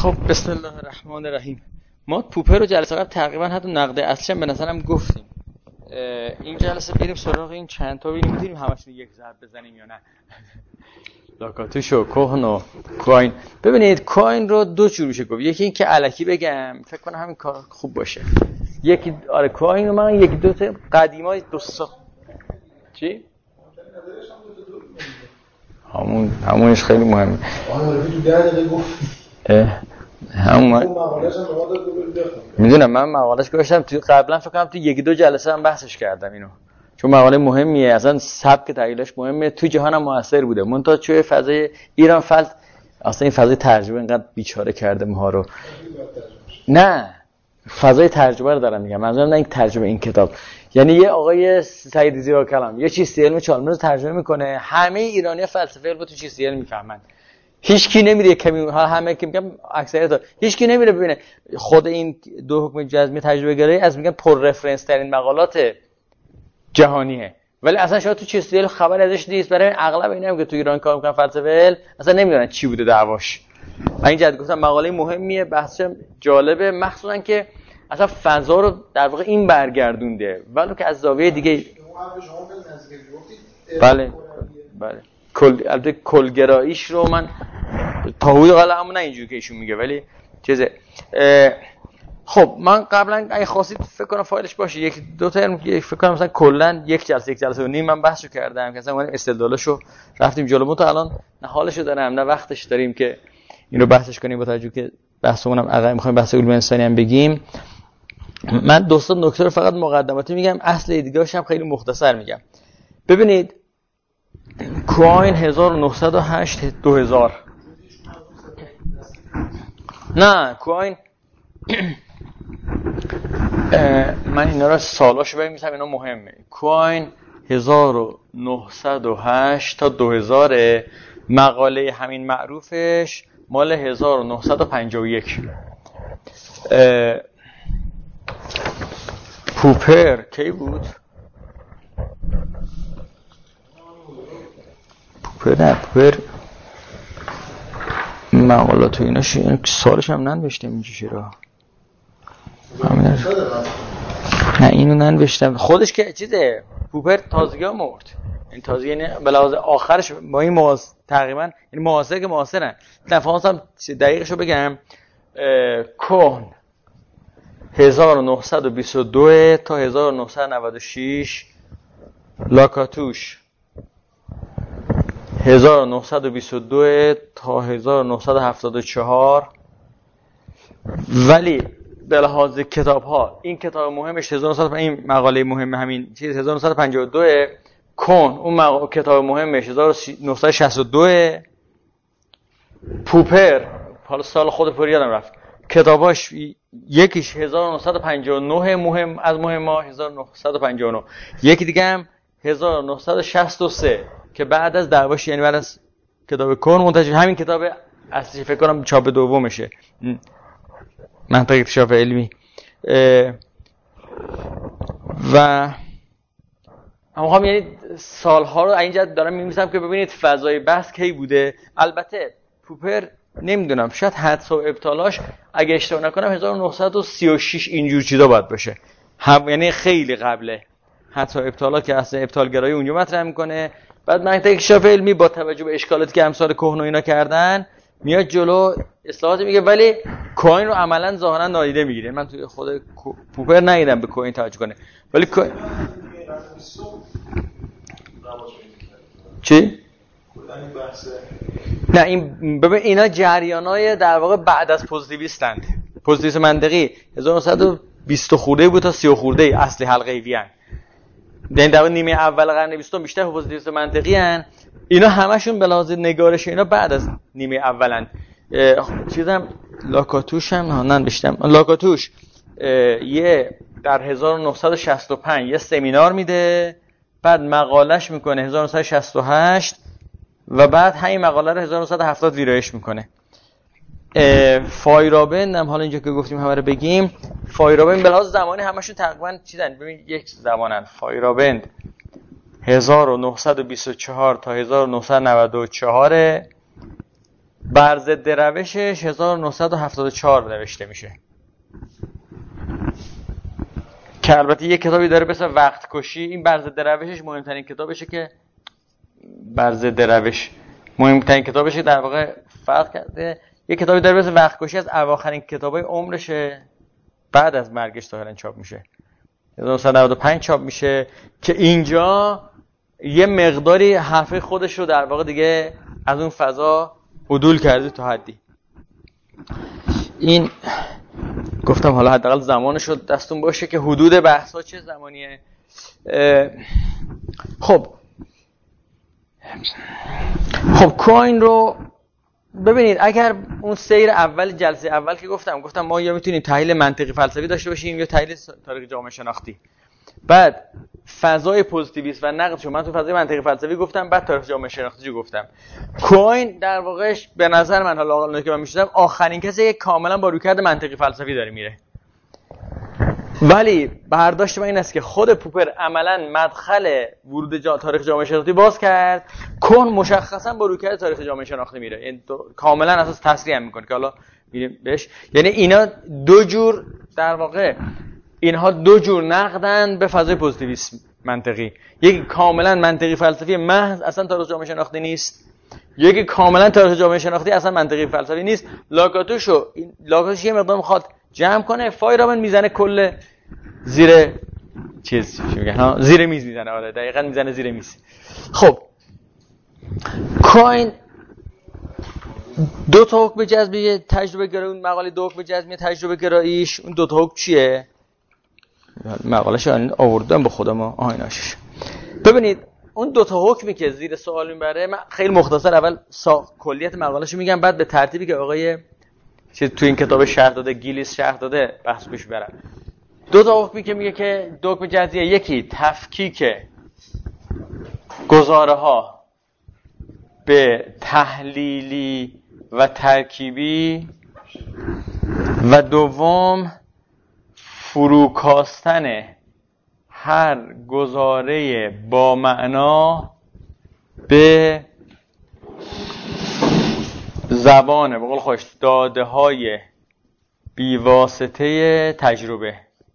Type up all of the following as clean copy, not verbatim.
خب بسم الله الرحمن الرحیم. ما پوپر رو جلسه قبل تقریبا حتی نقد اصلش به نظرم گفتیم. این جلسه بریم سراغ این چند تا ببینیم میتونیم همشون یک ضرب بزنیم یا نه. لاکاتوش و کوهن و کوین. ببینید کوین رو دو جور میشه گفت. یکی این که الکی بگم فکر کنم همین کار خوب باشه. یکی آره کوین رو من یکی دو تا قدیمای دوستا چی؟ همونش خیلی مهمه. آره تو 10 دقیقه گفت. همون میدونم من مقالهش گذاشتم تو قبلا فکر کنم تو یکی دو جلسه هم بحثش کردم اینو، چون مقاله مهمیه، اصلا سبک تحلیلش مهمه، تو جهان هم موثر بوده. منتها توی فضای ایران اصلا این فضای ترجمه اینقدر بیچاره کرده ما رو. نه فضای ترجمه رو دارم میگم، منظورم نه این ترجمه این کتاب. یعنی یه آقای سعید زیراکلام یه چیز علم چالمرز ترجمه میکنه، همه ایرانی فلسفه علم تو چیز علم میفهمن. هیچ کی نمیره کمی همه که میگم اکثریت هیچ کی نمیره ببینه خود این دو حکم جزمی تجربه گرایی از میگن پر رفرنس ترین مقالات جهانیه، ولی اصلا شما تو چیزی خبر ازش نیست. برای اغلب اینم که تو ایران کار میکنن فلسفه علم اصلا نمیدونن چی بوده دعواش. این جد گفتم مقاله مهمیه، بحثش جالبه، مخصوصا که اصلا فضا رو در واقع این برگردونده، ولی که از زاویه دیگه. بله البته کلگراییش رو من تا حدود قلمو نه اینجوری که ایشون میگه، ولی چیزه. خب من قبلا اگه خواستید فکر کنم فایلش باشه یک دو تا فکر کنم مثلا کلا یک جلسه و نیم من بحثو کردم که مثلا استدلالشو رفتیم جلو. تا الان نه حالشو دارم نه وقتش داریم که اینو بحثش کنیم، با توجه که بحثمون هم عقب میخوایم بحث علوم انسانی هم بگیم. من دوستان نکته رو فقط مقدماتی میگم، اصل دیگه‌اش هم خیلی مختصر میگم. ببینید کوین 1908 2000 نه کوین من اینا رو سالاشو ببینم، اینا مهمه. کوین 1908 تا 2000 مقاله همین معروفش مال 1951. پوپر کی بود؟ پوپر مقالات و ایناش سالش هم ننوشتم اینجا چرا؟ نه اینو ننوشتم خودش که چیزه. پوپر تازگی ها مرد، این تازگی یعنی بلحاظ آخرش با این تقریبا این معاصر که معاصرن. دفعه دقیقشو بگم. کوهن 1922 تا 1996، لاکاتوش 1922 تا 1974. ولی به لحاظ کتاب ها این کتاب مهمش 1905 این مقاله مهم همین چیز 1952. کون اون کتاب مهمش 1962. پوپر حالا سال خود پوری یادم رفت، کتاباش یکیش 1959 مهم از مهم‌ها 1959، یکی دیگه هم 1963 که بعد از دعواش، یعنی بعد از کتاب کون منتشر همین کتاب اصلی فکر کنم چاپ دومشه، منطق اکتشاف علمی. و هم یعنی سالها رو اینجا دارم می‌نویسم که ببینید فضای بحث کی بوده. البته پوپر نمیدونم شاید حدس و ابطالاش اگه اشتباه نکنم 1936 اینجور چیزا باید باشه، یعنی خیلی قبله. حدس و ابطالا که اصلا ابطالگرایی اونجا مطرح میکنه، بعد منطق اکتشاف علمی با توجه به اشکالاتی که امثال کوهن و اینا کردن میاد جلو اصلاحات میگه، ولی کوین رو عملاً ظاهراً نادیده میگیره. من توی خود پوپر ندیدم به کوین توجه کنه، ولی کوین چی؟ نه این ببین اینا جریانای در واقع بعد از پوزیتیویستند. پوزیتیویست منطقی 1920 خورده بود تا 30 خورده اصلی حلقه ایویان. در واقع نیمه اول قرن 20 بیشتر پوزیتیویست منطقی ان. اینا همشون به لحاظ نگارش اینا بعد از نیمه اولن. چیزم لاکاتوش هم ننوشتم. لاکاتوش یه در 1965 یه سمینار میده، بعد مقالهش میکنه 1968 و بعد همین مقاله رو 1970 ویرایش میکنه. فایرابند هم حالا اینجا که گفتیم همه رو بگیم. فایرابند به لحاظ زمانی همشون تقریبا چیزن، ببین یک زمانن. فایرابند 1924 تا 1994 بر ضد روشش 1974 نوشته میشه که البته یک کتابی داره مثل وقت کشی. این بر ضد روشش مهمترین کتابشه که بر ضد روش مهمترین کتابشه در واقع فرق کرده. یک کتابی داره مثل وقت کشی، از اواخرین کتابای عمرشه، بعد از مرگش ظاهرا چاپ میشه، 1995 چاپ میشه که اینجا یه مقداری حرف خودش رو در واقع دیگه از اون فضا عدول کرده تا حدی. این گفتم حالا حداقل زمانش رو دستون باشه که حدود بحثا چه زمانیه. خب کوین رو ببینید، اگر اون سیر اول جلسه اول که گفتم ما یا میتونیم تحلیل منطقی فلسفی داشته باشیم یا تحلیل تاریخ جامعه شناختی. بعد فضای پوزیتیویسم و نقدش من تو فضای منطقی فلسفی گفتم، بعد تاریخ جامعه شناختی گفتم. کوین در واقعش به نظر من، حالا اونایی که من میشدم، آخرین کسی که کاملا با رویکرد منطقی فلسفی داره میره. ولی برداشت من این است که خود پوپر عملا مدخل ورود تاریخ جامعه شناختی باز کرد. کون مشخصا با رویکرد تاریخ جامعه شناختی میره، این کاملا اساس تصریح میکنه که حالا میریم بهش. یعنی اینا دو جور در واقع اینها دو جور نقدن به فضای پوزیتیویسم منطقی. یکی کاملا منطقی فلسفی محض، اصلا تاریخ جامعه شناختی نیست. یکی کاملا تاریخ جامعه شناختی اصلا منطقی فلسفی نیست. لاکاتوش یه مقدار میخواد جمع کنه، فایرامن میزنه کل زیر چیز چی میگن ها، زیر میز میزنه. آره دقیقاً میزنه زیر میز. خب کوین دو تا حکم جذبی تجربه گرایی، اون مقاله دو حکم جذبی تجربه گراییش، اون دو تا حکم چیه؟ مقاله‌اش آوردم با خودم. ایناش ببینید، اون دو تا حکمی که زیر سوال میبره، من خیلی مختصر اول کلیت مقاله‌شو میگم، بعد به ترتیبی که آقای چیز تو این کتاب شرح داده، گیلیس شرح داده، بحث پیش برم. دو تا حکمی که میگه که دو حکم جزئیه، یکی تفکیک گزاره‌ها به تحلیلی و ترکیبی و دوم فروکاستن هر گزاره با معنا به زبان به قول خودش داده های بیواسطه تجربه.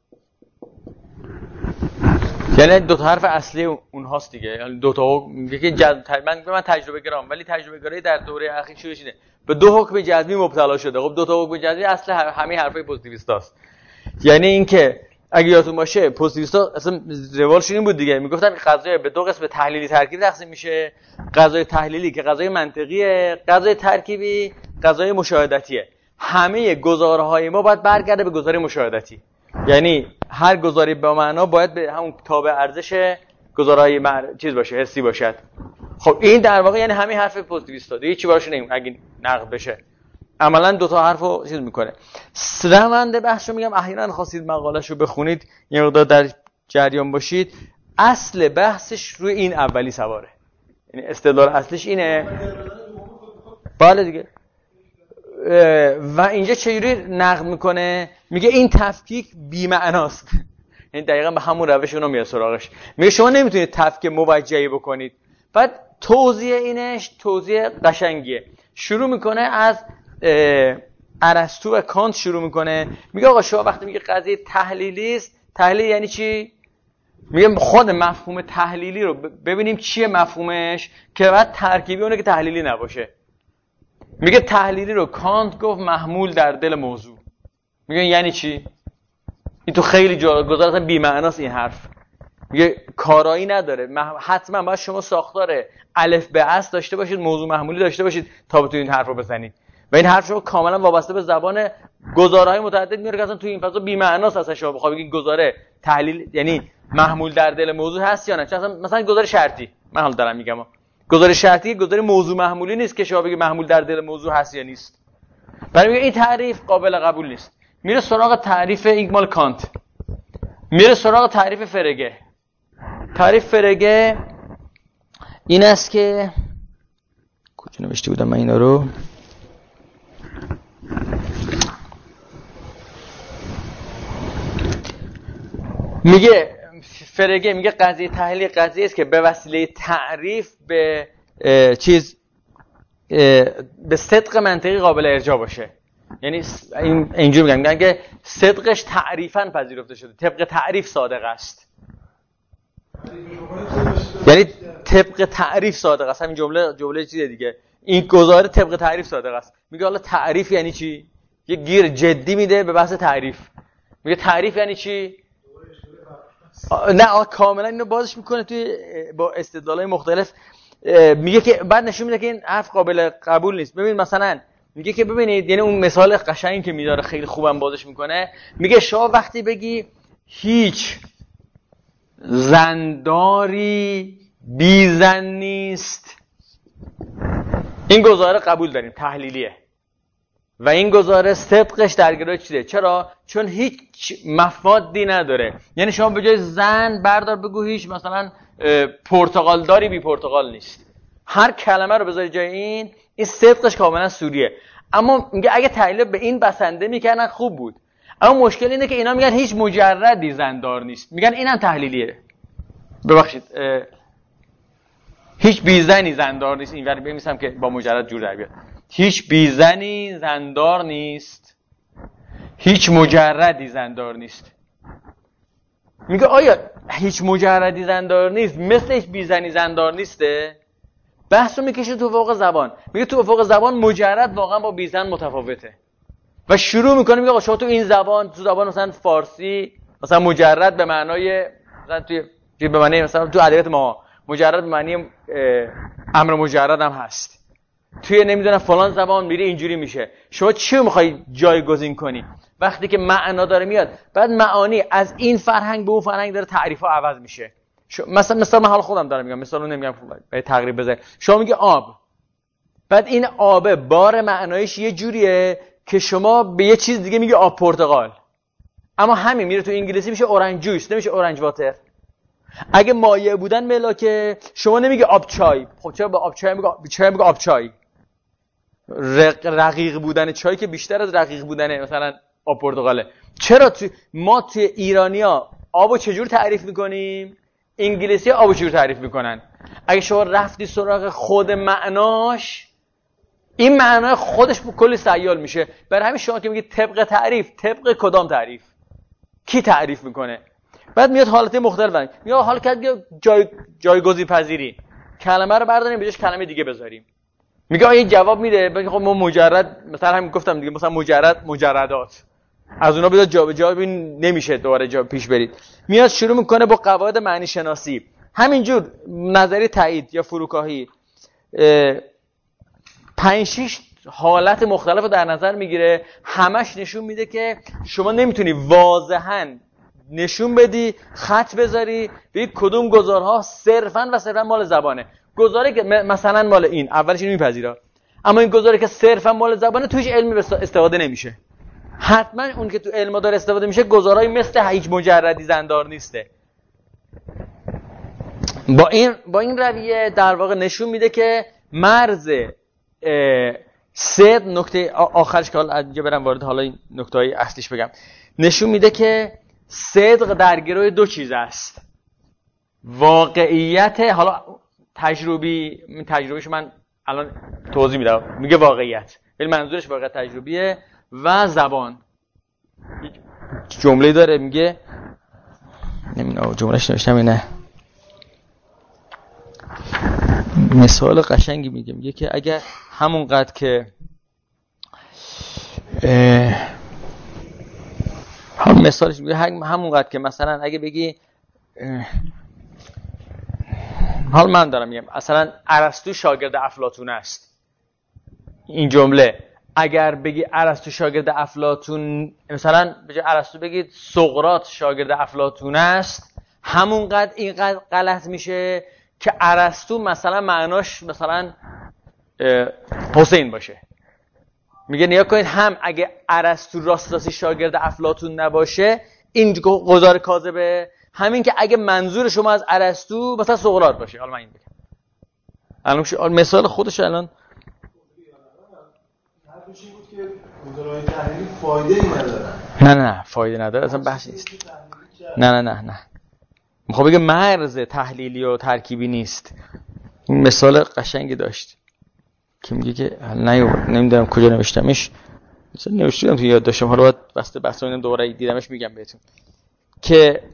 یعنی دو تا حرف اصلی اونهاست دیگه. یعنی دو تا یکی من تجربه گرام، ولی تجربه گرایی در دوره اخیر شروع شده به دو حکم جذبی مبتلا شده. خب دو تا حکم جذبی اصل همه حرفای پوزیتیویستاست. یعنی اینکه اگه یادتون باشه پوزیتیویستا اصلا روالشون این بود دیگه، میگفتن غذای به دو قسم تحلیلی ترکیبی تقسیم میشه. غذای تحلیلی که غذای منطقیه، غذای ترکیبی غذای مشاهدتیه. همه گزاره‌های ما باید برگرده به گزاره مشاهدتی. یعنی هر گزاری با معنا باید به همون تابع ارزش گزاره‌های چیز باشه، حسی باشد. خب این در واقع یعنی همین حرف پوزیتیویستا دیگه، چی باشه نمیگم اگه نقد بشه. عملاً دو تا حرفو چیز میکنه. روند بحثو میگم احیانا خواستید مقالهشو بخونید، یه مقدار در جریان باشید. اصل بحثش روی این اولی سواره. یعنی استدلال اصلش اینه. بله دیگه. و اینجا چجوری نقد میکنه؟ میگه این تفکیک بی معناست. یعنی دقیقاً به همون روش اونو میاد سراغش. میگه شما نمیتونید تفکیک موجهی بکنید. بعد توضیح اینش توضیح قشنگیه. شروع میکنه از ارسطو و کانت شروع میکنه. میگه آقا شما وقتی میگه قضیه تحلیلی است، تحلیل یعنی چی؟ میگه خود مفهوم تحلیلی رو ببینیم چیه مفهومش که بعد ترکیبی اونه که تحلیلی نباشه. میگه تحلیلی رو کانت گفت محمول در دل موضوع. میگه یعنی چی؟ این تو خیلی جا گذارت بی معناست این حرف. میگه کارایی نداره. حتما باید شما ساختار الف به اصل داشته باشید، موضوع محمولی داشته باشید تا بتونید این حرف رو بزنید. و این حرف شما کاملا وابسته به زبان گزاره‌های متعدد میاره که اصلا تو این فضا بی معناست. اصلا شما بخواید بگید گزاره تحلیل یعنی محمول در دل موضوع هست یا نه. مثلا گزاره شرطی، من حالا دارم میگم گزاره شرطی گزاره موضوع محمولی نیست که شما بگید محمول در دل موضوع هست یا نیست. برای میگه این تعریف قابل قبول نیست. میره سراغ تعریف ایگمال کانت، میره سراغ تعریف فرگه. تعریف فرگه این است که کجا نوشته بودم من اینا رو؟ میگه فرگه میگه قضیه تحلیل قضیه است که به وسیله تعریف به چیز به صدق منطقی قابل ارجاع باشه. یعنی اینجوری میگن که صدقش تعریفاً پذیرفته شده، طبق تعریف صادق است. یعنی طبق تعریف صادق است. همین جمله چیه دیگه، این گزاره طبق تعریف صادق است. میگه حالا تعریف یعنی چی؟ یه گیر جدی میده به بحث تعریف. میگه تعریف یعنی چی؟ نه کاملا اینو بازش میکنه توی با استدلالای مختلف. میگه که بعد نشون میده که این حرف قابل قبول نیست. ببین مثلا میگه که ببینید، یعنی اون مثال قشنگی که میذاره خیلی خوبم بازش میکنه. میگه شما وقتی بگی هیچ زنداری بی زن نیست، این گزاره قبول داریم، تحلیلیه و این گزاره صدقش درگیره چیه؟ چرا؟ چون هیچ مفادی نداره. یعنی شما به جای زن بردار بگو هیچ مثلا پرتقالداری بی پرتقال نیست، هر کلمه رو بذاری جای این صدقش کاملا سوریه. اما میگه اگه تحلیل به این بسنده میکنن خوب بود، اما مشکل اینه که اینا میگن هیچ مجردی زندار نیست، میگن اینم تحلیلیه. ببخشید هیچ بیزنی زندار نیست، اینور بنویسم که با مجرد جور در بیاد. هیچ بیزنی زندار نیست، هیچ مجردی زندار نیست. میگه آیا هیچ مجردی زندار نیست مثل هیچ بیزنی زندار نیسته؟ بحثو میکشه تو افق زبان. میگه تو افق زبان مجرد واقعا با بیزن متفاوته و شروع میکنه میگه آقا شما تو این زبان، تو زبان مثلا فارسی مثلا مجرد به معنای مثلا توی به معنی مثلا تو ادبیات ما مجرد به معنی امر مجرد هم هست. توی نمیدونم فلان زبان میری اینجوری میشه. شما چی میخوای جایگزین کنی وقتی که معنا داره میاد؟ بعد معانی از این فرهنگ به اون فرهنگ داره تعریفا عوض میشه. مثلا من حال خودم دارم میگم، مثلا نمیگم به تقریب بزنید. شما میگه آب، بعد این آب بار معنایش یه جوریه که شما به یه چیز دیگه میگه آب پرتقال، اما همین میره تو انگلیسی میشه اورنج جوس، نمیشه اورنج واتر. اگه مایع بودن ملاکه شما نمیگه آب چای. خب چرا به آب چای میگه آب چای؟ رقیق بودن چای که بیشتر از رقیق بودن مثلا آب پرتقاله. چرا ما توی ایرانیا آبو چجور تعریف میکنیم؟ انگلیسی آبو چجور تعریف میکنن؟ اگه شما رفتی سراغ خود معناش، این معنای خودش کلی سیال میشه. برای همین شما که میگید طبق تعریف، طبق کدام تعریف؟ کی تعریف میکنه؟ بعد میاد حالت مختلف میاد حال کرد جایگزین پذیری، کلمه رو برداریم به جاش کلمه دیگه بذاریم. میگه آیا جواب میده؟ بگه خب ما مجرد مثلا همین گفتم دیگه، مثلا مجردات از اونا بذار جواب نمیشه دوباره جا پیش برید. میاد شروع میکنه با قواعد معنی شناسی، همینجور نظری تایید یا فروکاهی 5-6 حالت مختلف رو در نظر میگیره. همش نشون میده که شما نمیتونی واضحاً نشون بدی، خط بذاری بگی کدوم گزارها صرفاً مال زبانه. گزاره که مثلا مال این اولش اینو میپذیره، اما این گزاره که صرفاً مال زبانه توش علمی استفاده نمیشه. حتما اون که تو علم داره استفاده میشه گزارهایی مثل هیچ مجردی زندار نیسته. با این رویه در واقع نشون میده که مرز سه نکته آخرش که حالا اینجا برم وارد حالا این نکته‌های اصلیش بگم، نشون میده که صدق در گروه دو چیز است. واقعیت، حالا تجربیش من الان توضیح میدم، میگه واقعیت ولی منظورش واقعیت تجربیه و زبان. جمله داره میگه، نمیدونم جملهش نوشتم اینه، مثال قشنگی میگه که اگر همونقدر که مثالش میگه همونقدر که مثلا اگه بگی حال من دارم میگم مثلا ارسطو شاگرد افلاطون است، این جمله اگر بگی ارسطو شاگرد افلاطون، مثلا به جای ارسطو بگید سقراط شاگرد افلاطون است، همونقدر اینقدر غلط میشه که ارسطو مثلا معناش مثلا حسین باشه. میگه نیا کنید هم اگه ارسطو راستی شاگرد افلاطون نباشه این گزاره کاذبه، همین که اگه منظور شما از ارسطو مثلا سقراط باشه. حالا من این بگم الان مثال خودش الان حرفش این بود که گزاره‌های تحلیلی فایده‌ای ندارن. نه فایده نداره، اصلا بحث نیست. نه میخوام بگم مرز تحلیلی و ترکیبی نیست. این مثال قشنگی داشت. که میگه که نمیدونم کجا نوشتمش، مثلا نوشتم تو یاد داشتم، حالا واسه بحث اینم دوباره دیدمش میگم بهتون که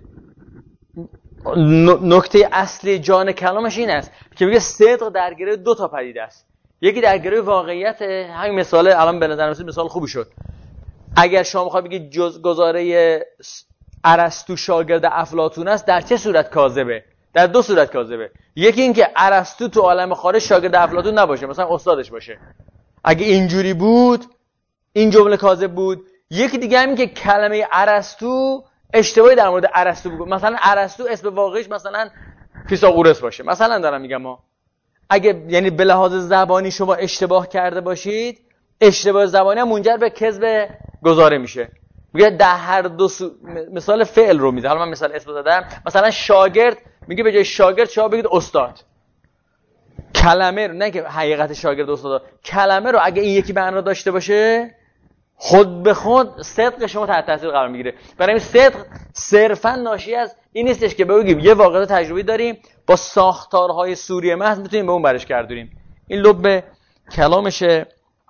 نکته اصلی جان کلامش این است که میگه صدق در گروه دو تا پدیده است. یکی در گروه واقعیت، همین مثال الان به نظر میاد مثال خوبی شد. اگر شما بخواید بگید گزاره ارسطو شاگرد افلاطون است، در چه صورت کاذبه؟ در دو صورت کاذبه. یکی این که ارسطو تو عالم خارج شاگرد افلاطون نباشه، مثلا استادش باشه. اگه اینجوری بود این جمله کاذب بود. یکی دیگه همین که کلمه ارسطو اشتباهی در مورد ارسطو بگو، مثلا ارسطو اسم واقعیش مثلا فیثاغورس باشه، مثلا دارم میگم ما اگه یعنی به لحاظ زبانی شما اشتباه کرده باشید، اشتباه زبانی هم منجر به کذب گزاره میشه. میگه در هر دو مثال فعل رو میده. حالا من مثال اسم دادم، مثلا شاگرد میگه به جای شاگرد شما بگید استاد. کلمه رو، نه که حقیقت شاگرد استاد، کلمه رو اگه این یکی معنا داشته باشه خود به خود صدق شما تحت تاثیر قرار میگیره. برای این صدق صرفا ناشی از این نیستش که بگیم یه واقعیت تجربی داریم با ساختارهای سوری محض میتونیم به اون برش گردونیم. این لب کلامشه.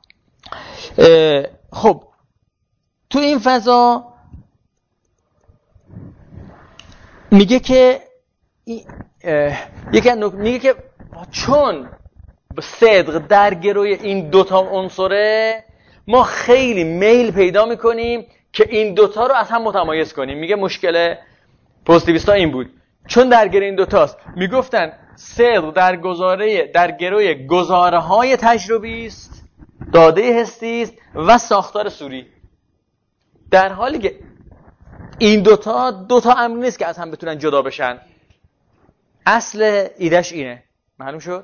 خب تو این فضا میگه که میگه که چون صدق در گروی این دوتا عنصره، ما خیلی میل پیدا میکنیم که این دوتا رو از هم متمایز کنیم. میگه مشکل پوزیتیویستا این بود، چون در گروی این دوتاست. میگفتن صدق در گروی گزاره های تجربی است، داده حسی است و ساختار سوری، در حالی که این دوتا امر نیست که از هم بتونن جدا بشن. اصل ایدهش اینه. معلوم شد؟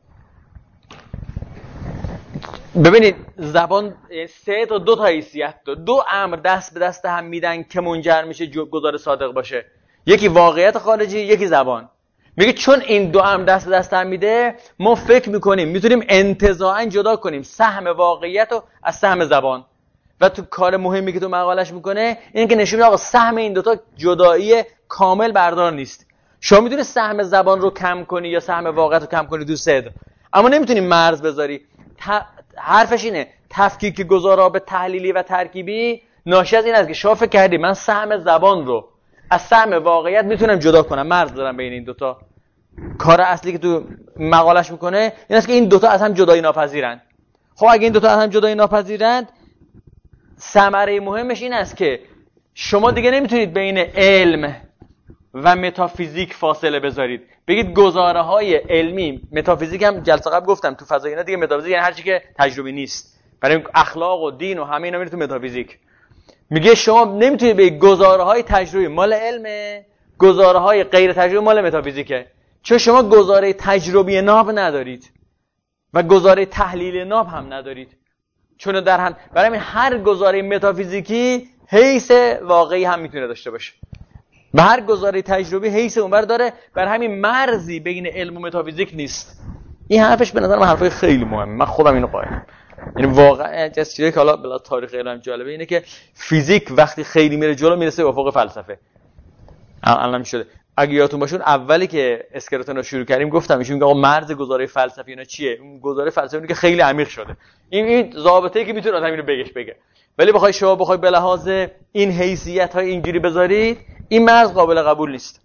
ببینید زبان سه تا دو تا حیثیت داره. دو امر دست به دست هم میدن که منجر میشه گزاره صادق باشه. یکی واقعیت خارجی، یکی زبان. میگه چون این دو امر دست به دست هم میده، ما فکر میکنیم میتونیم انتزاعاً جدا کنیم سهم واقعیت رو از سهم زبان. و تو کار مهمی که تو مقالش میکنه این که نشون میده آقا سهم این دوتا جدایی کامل بردار نیست. شما میتونی سهم زبان رو کم کنی یا سهم واقعیت رو کم کنی تو صدق، اما نمیتونی مرز بذاری. حرفش اینه تفکیک گزاره به تحلیلی و ترکیبی ناشی از این است که شما فکر کردی من سهم زبان رو از سهم واقعیت میتونم جدا کنم، مرز بذارم بین این دوتا. کار اصلی که تو مقالش میکنه این است که این دوتا از هم جدایی ناپذیرند. خب اگه این دوتا از هم جدایی ناپذیرند، ثمره مهمش این است که شما دیگه نمیتونید بین علم و متافیزیک فاصله بذارید. بگید گزاره های علمی، متافیزیک هم جلسه قبل گفتم تو فضای اینا دیگه متافیزیک یعنی هر چی که تجربی نیست. برای اخلاق و دین و همه اینا میره تو متافیزیک. میگه شما نمیتونید بگید گزاره های تجربی مال علمه، گزاره های غیر تجربی مال متافیزیکه، چون شما گزاره تجربی ناب ندارید و گزاره تحلیل ناب هم ندارید. چون در هم برای هر گزاره متافیزیکی حیث واقعی هم میتونه داشته باشه و هر گزاره تجربی حیث اونور داره. بر همین مرزی بین علم و متافیزیک نیست. این حرفش به نظر من حرفای خیلی مهمه. من خودم اینو قائلم. یعنی واقعا از چیزی که حالا بلا تاریخ علم جالبه اینه که فیزیک وقتی خیلی میره جلو میرسه به افق فلسفه. الان شده. اگه یادتون باشه اولی که اسکلتون رو شروع کردیم گفتم ایشون میگه آقا مرز گزاره فلسفی اینا چیه؟ اون گزاره فلسفی اینه که خیلی عمیق شده. این ضابطه‌ای که میتونه آدم اینو بگه. ولی بخوای شما به لحاظ این حیثیت‌های اینجوری بذارید، این مرز قابل قبول نیست.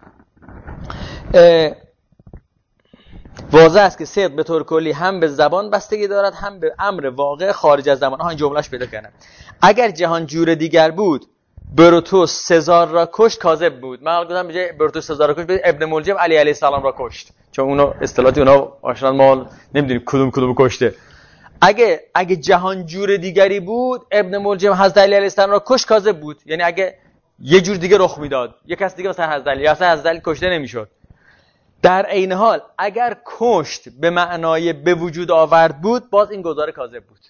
واضح است که صدق به طور کلی هم به زبان بستگی دارد هم به امر واقع خارج از زمان. این جملهش پیدا کردم. اگر جهان جور دیگر بود، بروتوس سزار را کشت کاذب بود. من گفتم به جای بروتوس سزار را کشت ابن ملجم علی علیه السلام را کشت، چون اونو اصطلاحات اونا آشنا ما نمیدونیم کدوم کشته. اگه جهان جور دیگری بود، ابن ملجم حضرت علی علیه السلام را کشت کاذب بود. یعنی اگه یه جور دیگه رخ میداد، یک کس دیگه مثلا حضرت علی یا اصلا حضرت علی کشته نمیشد. در عین حال اگر کشت به معنای به وجود آورد بود، باز این گزاره کاذب بود.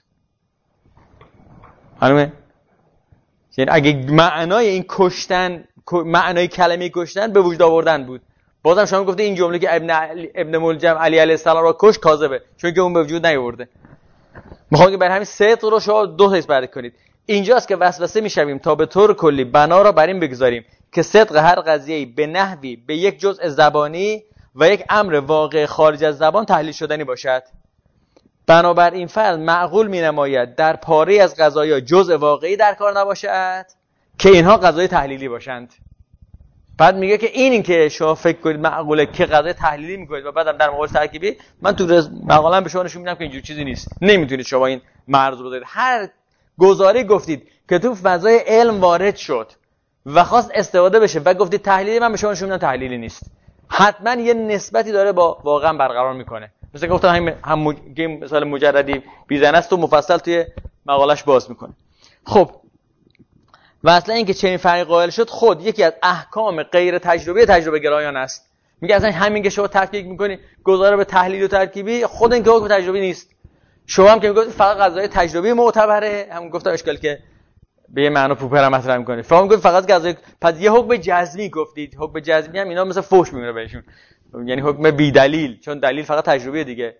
معلومه؟ یعنی اگه معنای این کشتن، معنای کلمه کشتن به وجود آوردن بود، بازم شما گفته این جمله که ابن ملجم علی علیه السلام را کشت کاذبه، چون که اون به وجود نیاورده. میخوام که برای همین صدق رو شما دو تا حساب کنید. اینجاست که وسوسه میشویم تا به طور کلی بنا را بر این بگذاریم که صدق هر قضیه‌ای به نحوی به یک جزء زبانی و یک امر واقع خارج از زبان تحلیل شدنی باشد. بنابراین فرض معقول می‌نماید در پاره از قضایا جزء واقعی در کار نباشد که اینها قضای تحلیلی باشند. بعد میگه که این که شما فکر کنید معقوله که قضای تحلیلی میکنید و بعدم در مقابل ترکیبی، من تو مقاله‌ام به شما نشون میدم که اینجور چیزی نیست. نمیتونید شما این مرز رو بذارید. هر گزاره گفتید که تو فضای علم وارد شد و خواست استفاده بشه و گفتید تحلیلی، من به شما نشون میدم تحلیلی نیست. حتما یه نسبتی داره با واقعا برقرار میکنه. مثلا گفتم هم مثال مجردی بیزنه است و مفصل توی مقالش باز میکنه. خب و اصلا این که چنین فرقی قائل شد خود یکی از احکام غیر تجربه گرایان است. میگه اصلا همین که شما تفکیک میکنی گزاره به تحلیل و ترکیبی، خود این که حکم تجربی نیست. شما هم که میگید فقط قضای تجربی معتبره، هم گفتم اشکال که به یه معنا پوپر هم مطرح میکنه. فهم میگید فقط قضای، پس یه حکم جزمی گفتید. حکم جزمی هم اینا مثلا فحش میمونه بهشون، یعنی حکم بی دلیل، چون دلیل فقط تجربیه دیگه.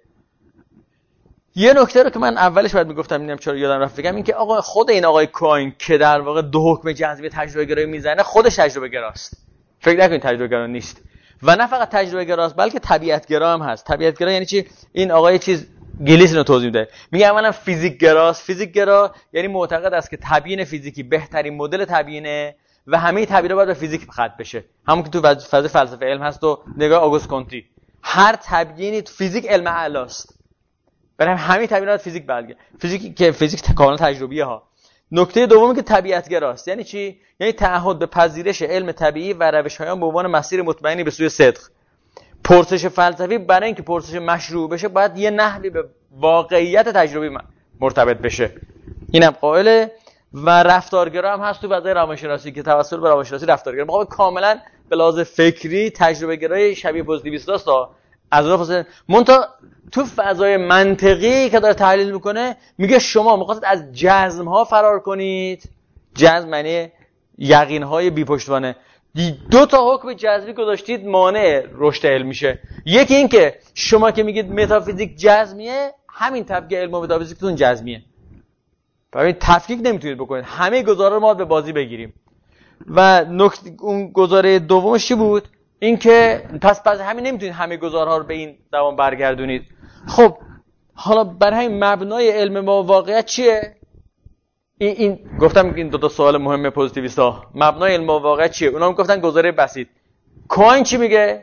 یه نکته رو که من اولش بعد میگفتم نمیدونم چرا یادم رفت بگم، این که آقا خود این آقای کوین که در واقع دو حکم جزمی تجربه گرایی میزنه، خودش تجربه گراست. فکر نکنید تجربه گرا نیست. و نه فقط تجربه گراست بلکه طبیعت گرا هم هست. طبیعت گرا یعنی چی؟ این آقای چیز گلیس رو توضیح میده. میگه اولا فیزیک گراست. فیزیک گرا یعنی معتقد است که تبیین فیزیکی بهترین مدل تبیینه و همه تبیینا باید به فیزیک ختم بشه. همون که تو فاز فلسفه علم هست و نگاه آگوست کنتی. هر تبیینی تو فیزیک علم اعلاست. برای همه تبیینات فیزیک بلگه. فیزیک که فیزیک کاملا تجربیه ها. نکته دومی که طبیعت گراست. یعنی چی؟ یعنی تعهد به پذیرش علم طبیعی و روش‌های آن به عنوان مسیر مطمئنی به سوی صدق. پرسش فلسفی برای اینکه پرسش مشروع بشه باید یه نحوی به واقعیت تجربی مرتبط بشه. اینم قائله. و رفتارگرا هم هست تو فضای روانشناسی که توسل به روانشناسی رفتارگرا میخواد کاملا به لحاظ فکری تجربه گرای شبیه پوزیتیویست از اون فاصله مونتا تو فضای منطقی که داره تحلیل میکنه میگه شما میخواستید از جزم ها فرار کنید. جزم معنی یقین های بی پشتوانه. دو تا حکم جزمی گذاشتید مانع رشد علم میشه. یکی این که شما که میگید متافیزیک جزمیه، همین طبقه علم و متافیزیکتون جزمیه. ببین تفکیک نمیتونید بکنید. همه گزاره رو ما به بازی بگیریم. و اون گزاره دومش چی بود؟ این که پس همین نمیتونید همه گزارها رو به این دوام برگردونید. خب حالا برای همین مبنای علم ما واقعیت چیه؟ این گفتم این دو تا سوال مهمه پوزیتیویستا. مبنای علم ما واقعیت چیه؟ اونا هم گفتن گزاره بسیط. کوین چی میگه؟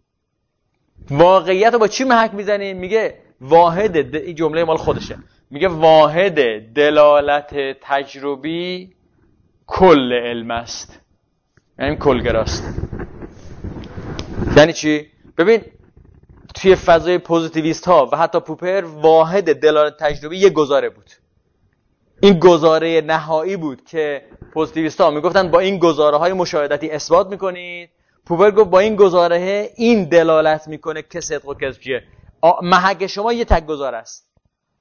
واقعیت رو با چی محک میزنیم؟ میگه واحد این جمله مال خودشه. میگه واحد دلالت تجربی کل علم است. یعنی کلگراست. یعنی چی؟ ببین توی فضای پوزیتیویست ها و حتی پوپر واحد دلالت تجربی یه گزاره بود. این گزاره نهایی بود که پوزیتیویست ها میگفتن با این گزاره های مشاهدتی اثبات میکنید. پوپر گفت با این گزاره این دلالت میکنه که صدق و کذب چیه. محک شما یه تک گزاره است.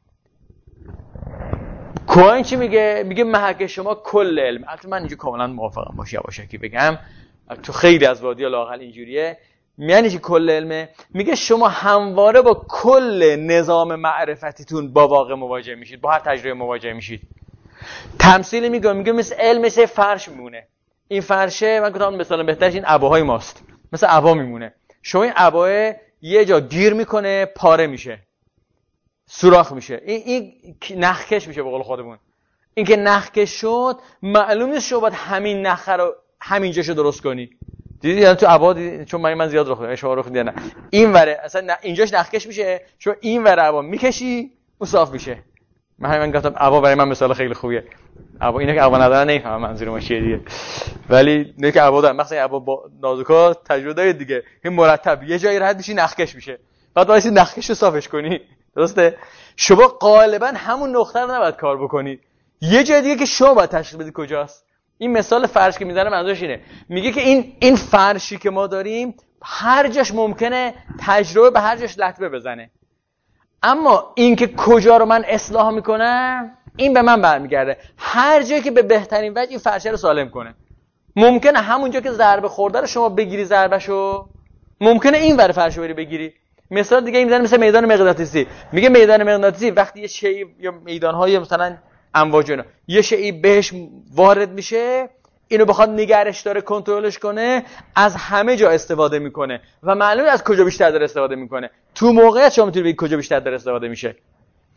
کوین چی میگه؟ میگه محک شما کل علم. البته من اینجا کاملا موافقم باشه یواشکی بگم. تو خیلی از وادی‌ها لااقل اینجوریه. یعنی چی کل علمه؟ میگه شما همواره با کل نظام معرفتیتون با واقع مواجه میشید، با هر تجربه مواجه میشید. تمثیلی میگه مثل علم مثل فرش میمونه. این فرشه من گفتم مثلا بهترش این عباهای ماست. مثل عبا میمونه. شما این عبا یه جا گیر میکنه، پاره میشه. سوراخ میشه. این نخکش میشه به قول خودمون. این که نخکش شد معلوم نیست شما باید همین نخ رو همینجاشو درست کنی. دیدی یعنی تو عبا چون من زیاد رخ دادم شما رخ دیدن این وره اصلا اینجاش نخکش میشه، شما این وره عبا میکشی اون صاف میشه. من گفتم عبا برای من مثال خیلی خوبیه. عبا اینا که عبا ندارن نمیفهمم منظور ما چیه دیگه، ولی نه که عبا دارن مثلا عبا با نازوکا تجربه دارید دیگه، این مرتب یه جایی رد میشی نخکش میشه، بعد واسه نخکش رو صافش کنی. درسته؟ شما غالبا همون نقطه رو نباید کار بکنی، یه جای دیگه که شما باید تشخیص بدی کجاست. این مثال فرش که میزنه منظورش اینه، میگه که این فرشی که ما داریم هر جاش ممکنه تجربه به هر جاش لطمه بزنه، اما این که کجا رو من اصلاح میکنم این به من برمیگرده. هر جایی که به بهترین وجه این فرشه رو سالم کنه، ممکنه همونجا که ضربه خورده رو شما بگیری ضربهشو، ممکنه این ور فرشو بری بگیری. مثال دیگه میزنه مثل میدان مغناطیسی، میگه میدان مغناطیسی وقتی یه شی یا میدان‌های مثلا امواج اینا یه شی بهش وارد میشه، اینو بخواد نگرش داره کنترلش کنه، از همه جا استفاده میکنه و معلومه از کجا بیشتر داره استفاده میکنه. تو موقعیت شما میتونید بگید کجا بیشتر داره استفاده میشه.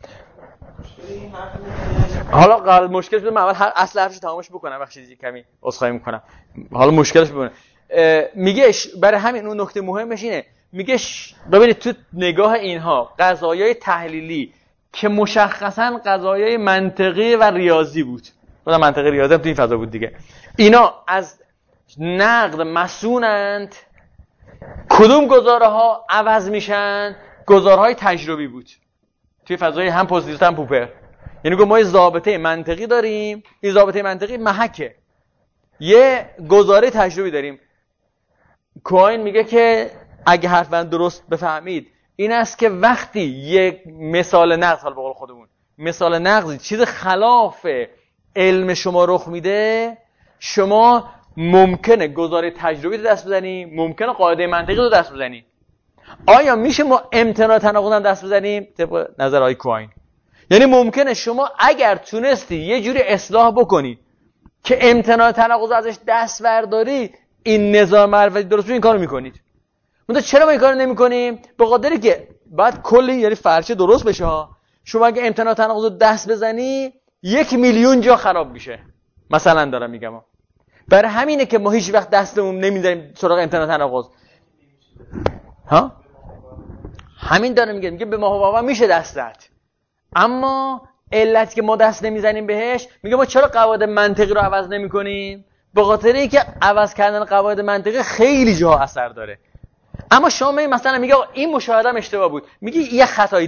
حالا قبل مشکلش بود، من اول اصل حرفش تمامش بکنم، بخشید کمی عذرخواهی میکنم. حالا مشکلش بونه میگه برای همین اون نکته مهمش اینه، میگه ببینید تو نگاه اینها قضایای تحلیلی که مشخصاً قضایای منطقی و ریاضی بود، خود منطقی ریاضی هم تو این فضا بود دیگه، اینا از نقد مسئولند. کدوم گزاره ها عوض میشن؟ گزارهای تجربی بود توی فضای هم پوزیتیو هم پوپر. یعنی ما یه ضابطه منطقی داریم، این ضابطه منطقی محکه، یه گزاره تجربی داریم. کوهاین میگه که اگه حرف من درست بفهمید این است که وقتی یک مثال نقض، حالا به قول خودمون مثال نقضی چیز خلاف علم شما رخ میده، شما ممکنه گزاره تجربی رو دست بزنی، ممکنه قاعده منطقی رو دست بزنی. آیا میشه ما امتناع تناقض هم دست بزنیم طبق نظر آقای کوهاین؟ یعنی ممکنه شما اگر تونستی یه جوری اصلاح بکنی که امتناع تناقض ازش دست برداری، این نظام معرفتی درست این کارو میکنید. منتها چرا ما این کارو نمیکنیم؟ به خاطری که بعد کلی یعنی فرچه درست بشه ها. شما اگه امتناع تناقض رو دست بزنی 1,000,000 جا خراب میشه. مثلا دارم میگم برای همینه که ما هیچ وقت دستمون نمیذاریم سراغ امتناع تناقض. ها؟ همین داره میگه به ما میشه دست داد، اما علتی که ما دست نمیزنیم بهش، میگه ما چرا قواعد منطقی رو عوض نمیکنیم؟ به خاطر اینکه عوض کردن قواعد منطقی خیلی جاها اثر داره. اما شما مثلا میگه این مشاهدم اشتباه بود، میگه یه خطای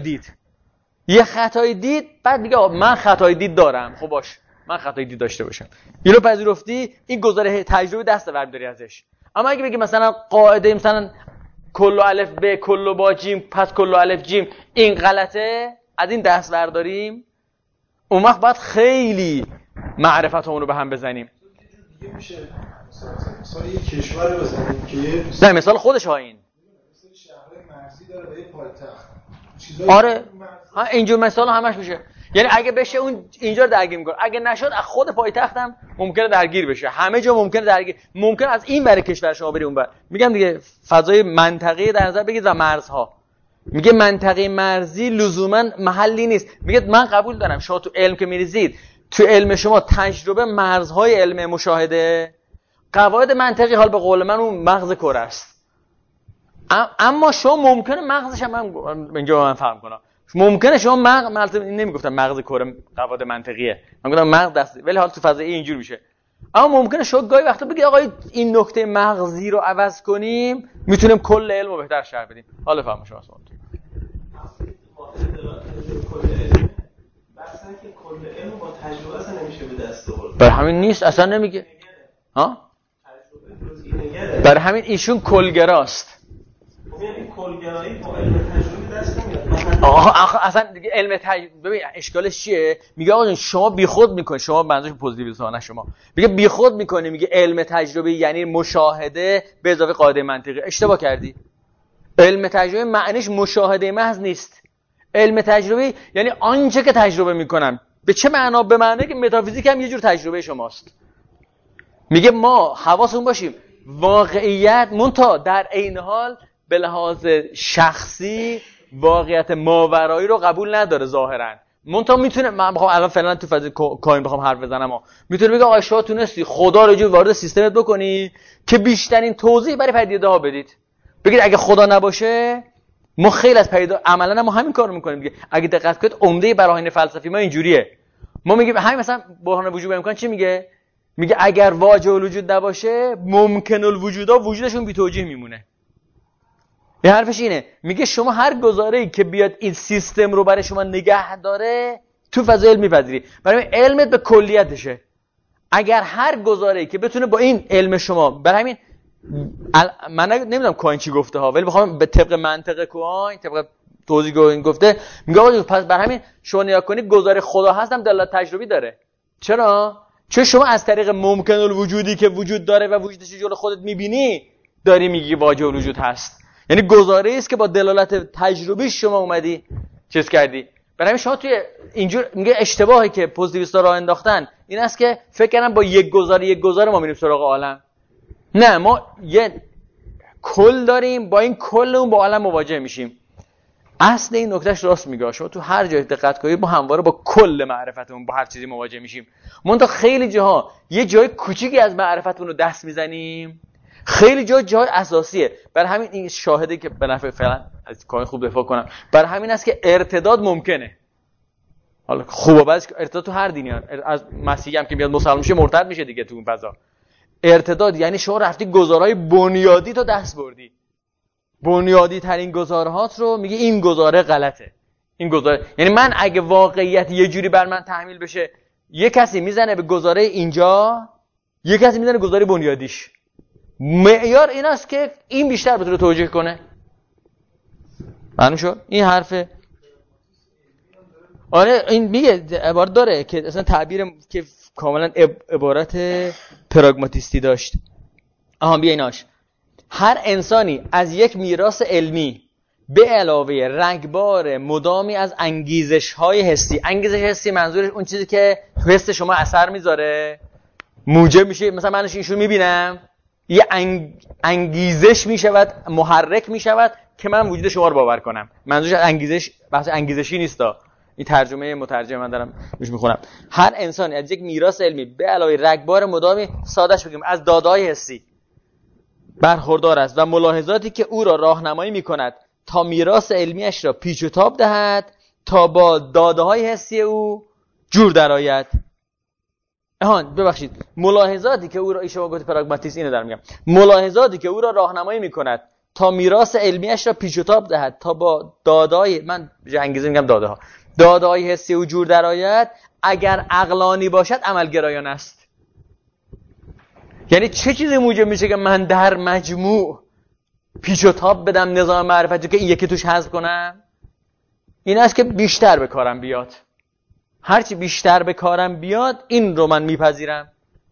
دید، بعد میگه من خطای دید دارم. خب باش، من خطای دید داشته باشم، اینو پذیرفتی، این گزاره تجربه دست برداری ازش. اما اگه بگی مثلا قاعده مثلا کل الف ب کل با جیم پس کل الف جیم این غلطه، از این دست برداریم، اون وقت باید خیلی معرفتمون رو به هم بزنیم. دیگه میشه مثلا یه کشور بزنیم که نه مثال خودش ها، این مثلا شهر مرزی داره به یه پایتخت. آره اینجور مثال همش میشه. یعنی اگه بشه اون اینجا رو درگیر میکنه، اگه نشد از خود پایتخت هم ممکنه درگیر بشه، همه جا ممکنه درگیر، ممکن از این ور کشور شما بری اون ور. میگم دیگه فضای منطقه در نظر بگید و مرزها. میگه منطقه مرزی لزوما محلی نیست. میگه من قبول دارم شما تو علم که میریزید، تو علم شما تجربه مرزهای علم مشاهده، قواعد منطقی حال به قول من اون مغز کره است. اما شما ممکنه مغزش هم اینجا من فهم کنم، ممکنه شما مغز نمیگفتم مغز کره قواعد منطقیه، من گفتم مغز دست، ولی حالا تو فضای اینجور میشه. اما ممکنه شما گاهی وقتا بگید آقا این نکته مغزی رو عوض کنیم میتونیم کل علم رو بهتر شرح بدیم. حالا فهم شما اصلا بحثا که کل علم با تجربه اصلا نمیشه به دست آورد. برای همین نیست، اصلا نمیگه ها، برای همین ایشون کلگراست. این کلگرایی با علم تجربه دست نمیاد. آخه اصلا دیگه علم تجربه ببین اشکالش چیه؟ میگه آقا شما بیخود میکنی، شما منظورش پوزیتیو نه، شما میگه بیخود میکنی، میگه علم تجربه یعنی مشاهده به اضافه قاعده منطقی. اشتباه کردی. علم تجربه معنیش مشاهده محض نیست. علم تجربه یعنی آنچه که تجربه میکنم. به چه معنا؟ به معنی که متافیزیک هم یه جور تجربه شماست. میگه ما حواسمون باشیم واقعیت منتها در عین حال به لحاظ شخصی واقعیت ماورایی رو قبول نداره ظاهرا. منتها میتونه، من بخوام الان فعلا تو فاز کوین بخوام حرف بزنم، میتونه بگه آقا شما تونستی خدا رو جو وارد سیستمت بکنی که بیشترین توضیح برای پدیده ها بدید. بگید اگه خدا نباشه ما خیلی از پدیده عملا ما همین کارو میکنیم دیگه. اگه دقت کنید عمده براهین فلسفی ما اینجوریه. ما میگیم همین مثلا برهان وجود امکان چی میگه؟ میگه اگر واجب الوجود نباشه ممکن الوجودا وجودشون بی توجیه میمونه. این حرفش اینه، میگه شما هر گزاره‌ای که بیاد این سیستم رو برای شما نگه داره تو فضای علم میپذیری. برای علمت به کلیتشه. اگر هر گزاره‌ای که بتونه با این علم شما، برای همین من نمیدونم کوین چی گفته ها، ولی بخوام به طبق منطق کوین، طبق توضیح کوین گفته، میگه آقا پس برای همین شما نگاه کنید گزاره خدا هستم دلالت تجربی داره. چرا؟ چون شما از طریق ممکن الوجودی که وجود داره و وجودش جلوی خودت میبینی داری میگی واجب الوجود هست. یعنی گزاره‌ای است که با دلالت تجربی شما اومدی چیز کردی. برای همین شما توی اینجور میگه اشتباهی که پوزیتیویستا راه انداختن این است که فکر کردن با یک گزاره ما میریم سراغ عالم. نه، ما یه کل داریم، با این کل اون با عالم مواجه میشیم. اصل این نکتهش راست میگه. شما تو هر جای دقت کنید ما همواره با کل معرفتمون با هر چیزی مواجه میشیم. منتها خیلی جاها یه جای کوچیکی از معرفتمون رو دست میزنیم، خیلی جای اساسیه. برای همین این شاهده که به نفع فعلا از کار خوب دفاع کنم، برای همین است که ارتداد ممکنه. حالا خوبه بعضی ارتداد تو هر دینی از مسیحی هم که میاد مسلمان میشه مرتد میشه دیگه تو اون فضا. ارتداد یعنی شما رفتی گزارهای بنیادی تو دست بردی، بنیادی ترین گزارهات رو میگه این گزاره غلطه، این گزاره. یعنی من اگه واقعیت یه جوری بر من تحمیل بشه، یه کسی میزنه به گزاره اینجا، یه کسی میزنه گزاره بنیادیش. معیار این است که این بیشتر بتونه توجیه کنه. معلوم شد این حرفه. آره این میگه عبارت داره که اصلا تعبیر که کاملا عبارت پراگماتیستی داشت. بیایناش. هر انسانی از یک میراث علمی به علاوه رگبار مدامی از انگیزش‌های حسی، انگیزش حسی منظورش اون چیزی که حس شما اثر میذاره، موجب میشه. مثلا من اینشو میبینم، یه انگیزش میشود، محرک میشود که من وجود شما رو باور کنم. منظورش انگیزش بحث انگیزشی نیستا، این ترجمه مترجم من دارم روش میخونم. هر انسانی از یک میراث علمی به علاوه رگبار مدامی، سادهش بگیم از داده‌های حسی برخوردار است و ملاحظاتی که او را راهنمایی میکند تا میراث علمیش را پیچ و تاب دهد تا با داده‌های حسی او جور درآید. ببخشید، ملاحظاتی که او را، شما گفت پراگماتیسم، اینو دارم میگم، ملاحظاتی که او را راهنمایی میکند تا میراث علمیش را پیچ و تاب دهد تا با داده‌های، من انگیزه میگم داده‌های حسی او جور درآید، اگر عقلانی باشد عملگرایانه است. یعنی چه چیزی موجب میشه که من در مجموع پیچ و تاب بدم نظام معرفتی که این یکی توش حذف کنم؟ این است که بیشتر به کارم بیاد. هرچی بیشتر به کارم بیاد این رو من میپذیرم.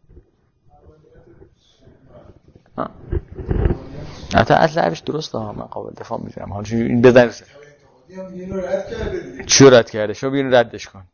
حتی اصل حرفش درسته ها، من قابل دفاع میذارم. حالا این بزن اینو رد کرده دیگه. چی رد کرده؟ شما اینو ردش کن.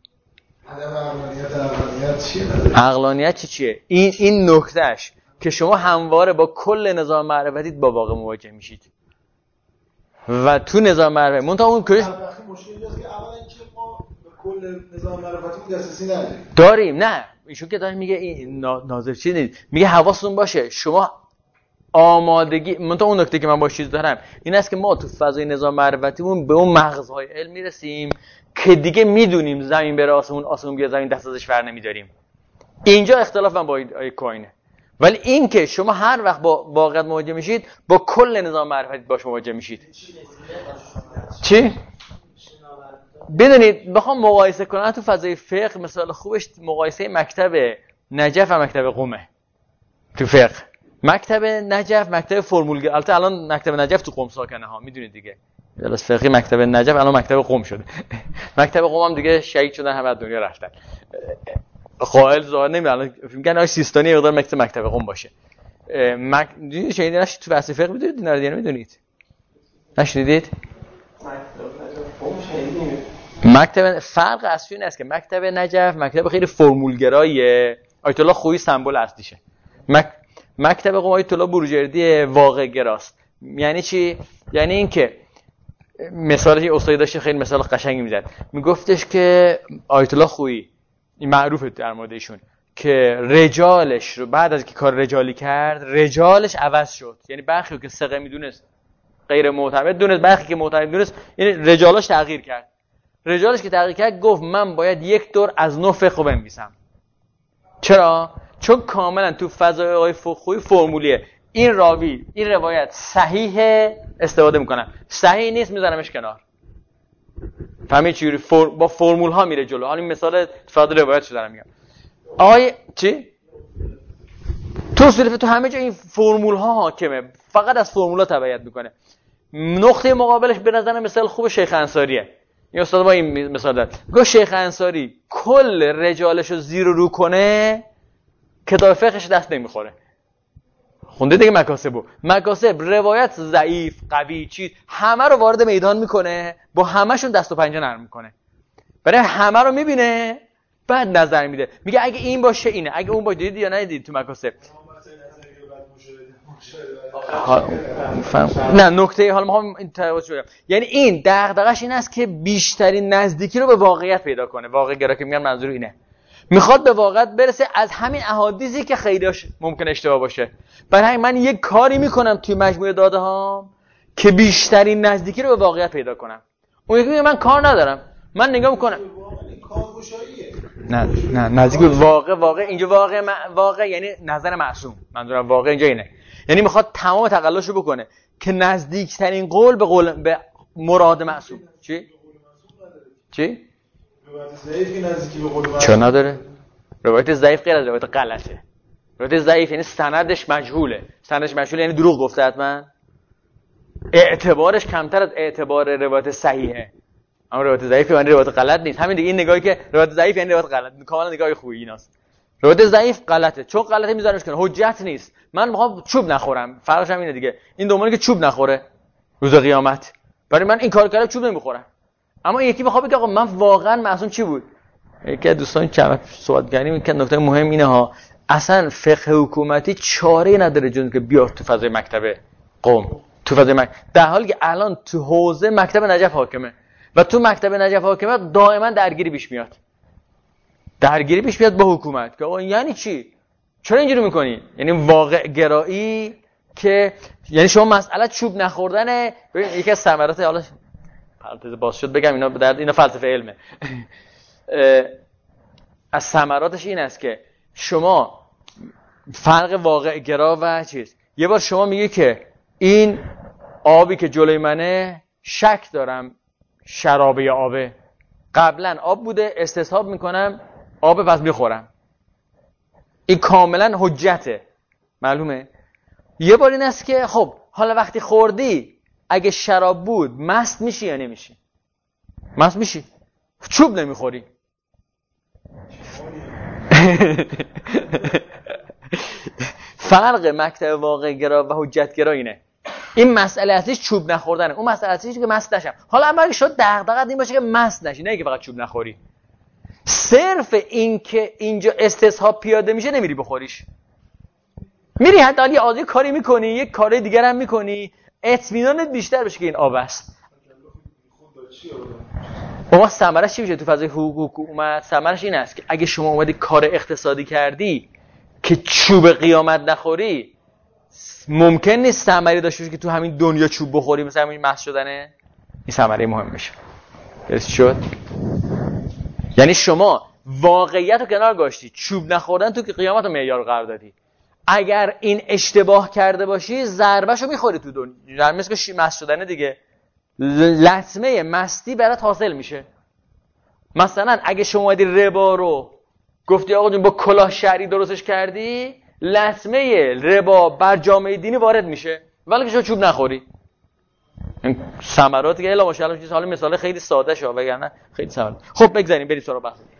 عقلانیت چیه؟ این نکتهش که شما همواره با کل نظام معرفتی با واقع مواجه میشید و تو نظام معرفتی منتها اون کلش مشکلی است که اولا اینکه ما به کل نظام معرفتی دسترسی نداریم. داریم. نه ایشون که داره میگه این ناظر چی نیست، میگه حواستون باشه شما آمادگی. منتها اون نکته که من باش چیز دارم این است که ما تو فضای نظام معرفتیمون به اون مغزهای علم میرسیم که دیگه میدونیم زمین بره آسمون، آسمون بیا زمین، دست ازش ور نمیداریم. اینجا اختلاف من با کوینه. ولی این که شما هر وقت با واقعیت مواجه میشید با کل نظام معرفتی باش مواجه میشید. چی؟ بدونید بخوام مقایسه کنم تو فضای فقه، مثال خوبش مقایسه مکتب نجف و مکتب قم. تو فقه مکتب نجف مکتب فرمولگرا، البته الان مکتب نجف تو قم ساکنه ها، میدونید دیگه. درس فقهی مکتب نجف الان مکتب قم شده. مکتب قم هم دیگه شهید شدن، همه از دنیا رفتن. قائل ظاهر نمیاد الان میگن آقا سیستانی مقدار مکتب قم باشه. شهید نشید تو بحث فقه میدونید اینا رو دیگه نمیدونید. نشدید؟ مکتب فرق اصلی این است که مکتب نجف مکتب خیلی فرمولگراییه، آیت الله خویی سمبل اصلیشه. مکتب قم آیت الله بروجردی واقع گراست. یعنی چی؟ یعنی این که مثالی استادی داشت خیلی مثال قشنگی میزد، میگفتش که آیت الله خویی این معروفه در مورد ایشون که رجالش رو بعد از که کار رجالی کرد رجالش عوض شد. یعنی برخی که ثقه میدونست غیر معتمد دونست، برخی که معتمد دونست، یعنی رجالش تغییر کرد. رجالش که تغییر کرد گفت من باید یک دور از نو فقه بنویسم. چرا؟ چون کاملا تو فضای فقهی فرمولیه. این راوی این روایت صحیحه استفاده میکنم، صحیح نیست میذارمش کنار. فهمید چجوری با فرمول ها میره جلو. حالا این مثال فقط روایت شو دارم میگم. چی؟ تو اصول تو همه جا این فرمول ها حاکمه، فقط از فرمول ها تبعیت میکنه. نقطه مقابلش به نظر مثال خوب شیخ انصاریه. این استاد با این مثال داد، گفت شیخ انصاری کل رجالش رو زیر و رو کنه کتاب فقهش دست نمیخوره. خونده دیگه مکاسب روایت ضعیف قوی چیز همه رو وارد میدان میکنه، با همه‌شون دست و پنجه نرم میکنه، برای همه رو میبینه بعد نظر میده، میگه اگه این باشه اینه، اگه اون باشه. دیدی یا ندیدید تو مکاسب؟ نه نکته حالا میخوام این توضیح بدم. یعنی این دغدغش این است که بیشترین نزدیکی رو به واقعیت پیدا کنه. واقع گرا که میگن منظور اینه، میخواد به واقعیت برسه از همین احادیثی که خیلیش ممکن اشتباه باشه. برای همین من یک کاری میکنم توی مجموعه داده ها که بیشترین نزدیکی رو به واقعیت پیدا کنم. اون یکی میگه من کار ندارم، من نگاه میکنم نه نزدیک واقع اینجا واقع یعنی نظر معصوم. منظورم واقع اینجا اینه، یعنی میخواد تمام تقلاشو بکنه که نزدیکترین قول به مراد معصوم. چی؟ چرا نداره؟ روایت ضعیف غیر از روایت غلطه. روایت ضعیف یعنی سندش مجهوله. سندش مجهوله یعنی دروغ گفته حتما. اعتبارش کمتر از اعتبار روایت صحیحه. اما روایت ضعیف یعنی روایت غلط نیست. همین دیگه این نگاهی که روایت ضعیف یعنی روایت غلط، کاملا نگاه خوبی ایناست. روایت ضعیف غلطه، چون غلطه میذارنش کنه، حجت نیست. من میخوام چوب نخورم، فرقش هم اینه دیگه. این دومانی که چوب نخوره روز قیامت، برای من این کار کردم چوب نمیخورم. اما این یکی میخواد بگه آقا من واقعا معصوم چی بود؟ یکی از دوستان چند صحبت کردیم که نکته مهم اینه ها، اصلا فقه حکومتی چاره‌ای نداره جز که بیاد تو فضای مکتب قم، تو فضای در حالی که الان تو حوزه مکتب نجف حاکمه و تو مکتب نجف حاکمه دائما درگیری پیش میاد با حکومت که آقا یعنی چی؟ چرا اینجوری میکنی؟ یعنی واقع گرایی که یعنی شما مسئله چوب نخوردن. ببین یکی از ثمرات، حالا پرانتز باز شد بگم اینا فلسفه علمه. از ثمراتش این است که شما فرق واقع گرا و چیز، یه بار شما میگی که این آبی که جلوی منه شک دارم شرابه یا آبه، قبلا آب بوده استصحاب میکنم آب پس میخورم، این کاملا حجته. معلومه؟ یه بار این است که خب حالا وقتی خوردی اگه شراب بود مست میشی یا نمیشی؟ مست میشی، چوب نمیخوری. فرق مکتب واقع گرا و حجت گرا اینه. این مسئله اصلیش چوب نخوردنه، اون مسئله اصلیش که مست نشم. حالا اما اگه شد دغدغت این باشه که مست نشی، نه که فقط چوب نخوری. صرف این که اینجا استصحاب پیاده میشه نمیری بخوریش، میری حتی یه عادی کاری میکنی، یک کار دیگر هم میکنی، اطمینانت بیشتر بشه که این آب است. اما ثمرش چی میشه تو فضای حکومت؟ ثمرش این است که اگه شما اومدی کار اقتصادی کردی که چوب قیامت نخوری، ممکن نیست ثمری داشته باشه که تو همین دنیا چوب بخوری، مثلا همین مست شدنه. این ثمره مهم میشه. درست شد؟ یعنی شما واقعیت رو کنار گذاشتی، چوب نخوردن تو که قیامت رو معیار قرار دادی. اگر این اشتباه کرده باشی ضربهشو میخوری تو دنیا، مثل که مست شدنه دیگه، لطمه مستی برات حاصل میشه. مثلا اگه شما اومدی ربا رو گفتی آقا جون با کلاه شرعی درستش کردی، لطمه ربا بر جامعه دینی وارد میشه، ولی که شما چوب نخوری. این ثمراتی که الا ماشاءالله چیز، حالا مثال خیلی ساده شه وگرنه خیلی ثمرات. خب بگذاریم بریم سراغ بحث.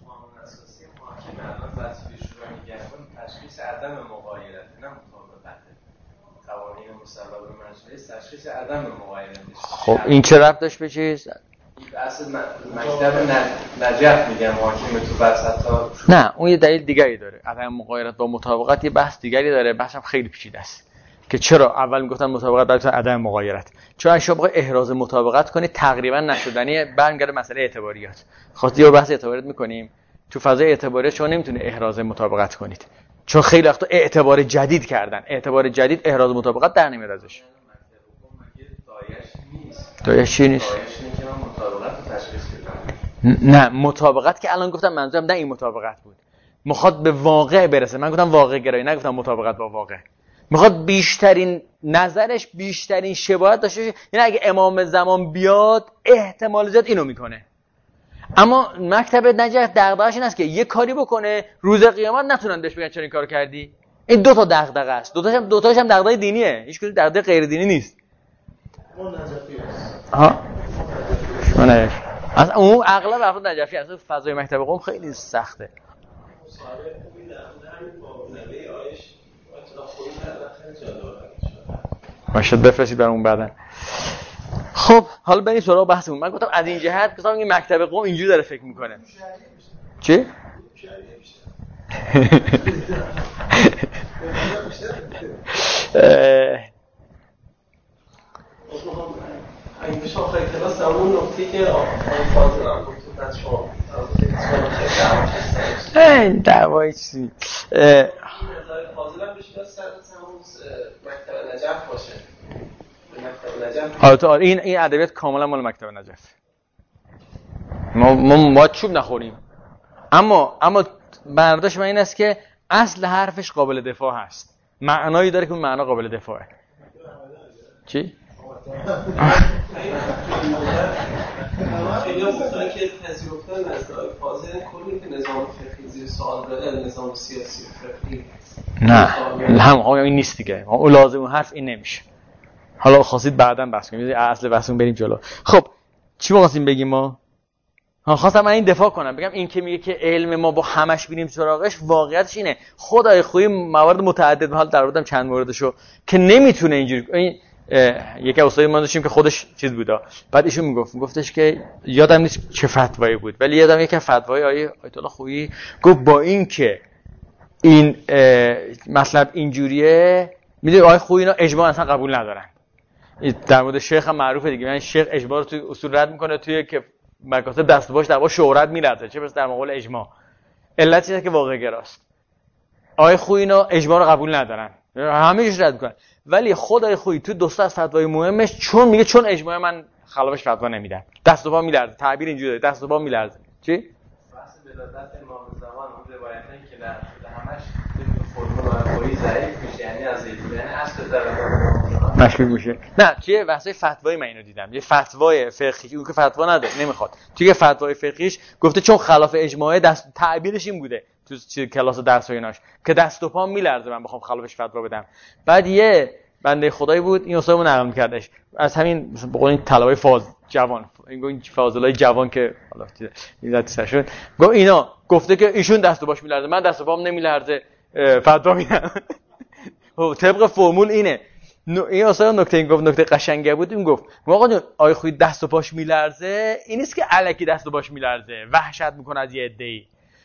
تشخیص عدم مغایرت، نه مطابقت. قوانین مصوب مجلس تشخیص عدم مغایرت. خب این چه ربط داشت به چیز؟ اصل مکتب نجف میگم حاکم تو وسطا. نه اون یه دلیل دیگری داره. عدم مغایرت با مطابقت یه بحث دیگری داره، بحثم خیلی پیچیده است. که چرا اول میگفتن مطابقت بعد عدم مغایرت؟ چون اگه شما احراز مطابقت کنید تقریبا نشدنی، برمیگرده مسئله اعتباریات. خاطر یه بحث اعتباریات میکنیم. تو فضای اعتباریات شما نمیتونید احراز مطابقت کنید، چون خیلی وقتا اعتبار جدید کردن. اعتبار جدید احراز مطابقت در نمیاد ازش. دایش چی نیست؟ نه مطابقت که الان گفتم منظورم نه این مطابقت بود، میخواد به واقع برسه. من گفتم واقع گرایی، نگفتم مطابقت با واقع. میخواد بیشترین نظرش بیشترین شباهت داشته باشه. یعنی اگه امام زمان بیاد احتمال زیاد اینو میکنه. اما مکتب نجف دغدغه‌اش این است که یه کاری بکنه روز قیامت نتونن بهش بگن چرا این کارو کردی. این دو تا دغدغه است. دو تاش هم دغدغه دینیه، هیچ کدوم دغدغه غیر دینی نیست. اون نجفی است. ها من از اون اغلب افراد نجفی هستن. فضای مکتب قم خیلی سخته. باشه بفرستید برام بعداً. خب حالا بریم سراغ بحثمون. من گفتم از این جهت گفتم این مکتب قم اینجوری داره فکر میکنه. چی؟ اگه بشه آخر کلاس همون نکته که آقای فاضل هم گفت از شما دعوایی چیزی نظر فاضل هم بشه سر همون مکتب نجف باشه مکتب نجف. این ادبیات کاملا مال مکتب نجف. ما چوب نخوریم، اما برداشت من این است که اصل حرفش قابل دفاع هست، معنایی داره که اون معنا قابل دفاعه. چی؟ خیلی گفتن که پذیرفتن از آقای فاضل کلی که نظام فقهی زیر سوال بره، نظام سیاسی فقهی نه این نیست دیگه. اون لازم اون حرف این نمیشه. حالا خواستید بعداً بحث کنیم، اصل بحثمون بریم جلو. خب چی می‌خواستیم بگیم ما؟ خواستم من این دفاع کنم، بگم این که میگه که علم ما با همش بریم سراغش، واقعیتش اینه خدای خویی موارد متعدد، حال در آوردم چند موردشو که نمیتونه اینجوری. یکی استاد ما داشتیم که خودش چیز بودا، بعد ایشون میگفتش که یادم نیست چه فتوایی بود، ولی یادم یکی فتوای آیت الله خویی گفت با این که این مطلب اینجوریه، میدونی آیه خویی اینا اجماع اصلا قبول ندارن. در مورد شیخ هم معروفه دیگه، یعنی شیخ اجماع رو توی اصول رد میکنه، توی که مکاتب دست و پاش در واقع شهرت میلرزه، چه برسه در مقابل اجماع. علت اینه که واقع گراست. آیه خویی اینا اجماع رو قبول ندارن، همه چیز رد میکنن، ولی خدای خویی تو دوستا از فتوای مهمش چون میگه چون اجماع من خلافش فتوا نمیدم، دست و پا میلرزه، تعبیر اینجوری داره، دست و پا میلرزه. چی؟ بحث ولادت امام زمان اون روایتایی که در همش فرمول خویی ضعیف میشه، یعنی از یعنی اصل در مشکوک میشه. نه چیه بحثای فتوایی من اینو دیدم، یه فتوای فقهی اون که فتوا نداره نمیخواد، توی فتوای فقهیش گفته چون خلاف اجماع دست، تعبیرش این بوده تو کلاس درس و ایناش که دست و پا میلرزه من بخوام خلافش فتوا بدم. بعد یه بنده خدایی بود این استادمون نقل می‌کردش از همین به قول این طلبای جوان، این فاضلای جوان که حالا ایزت سرشون گفت اینا گفته که ایشون دست و باش میلرزه، من دست و پام نمیلرزه، فتوا میدم. طبق فرمول اینه. این اصلا نکته قشنگه بود. این گفت آقا آیه خویی دست و پاش میلرزه، این نیست که الکی دست و پاش میلرزه وحشت میکنه از یه عده‌ای،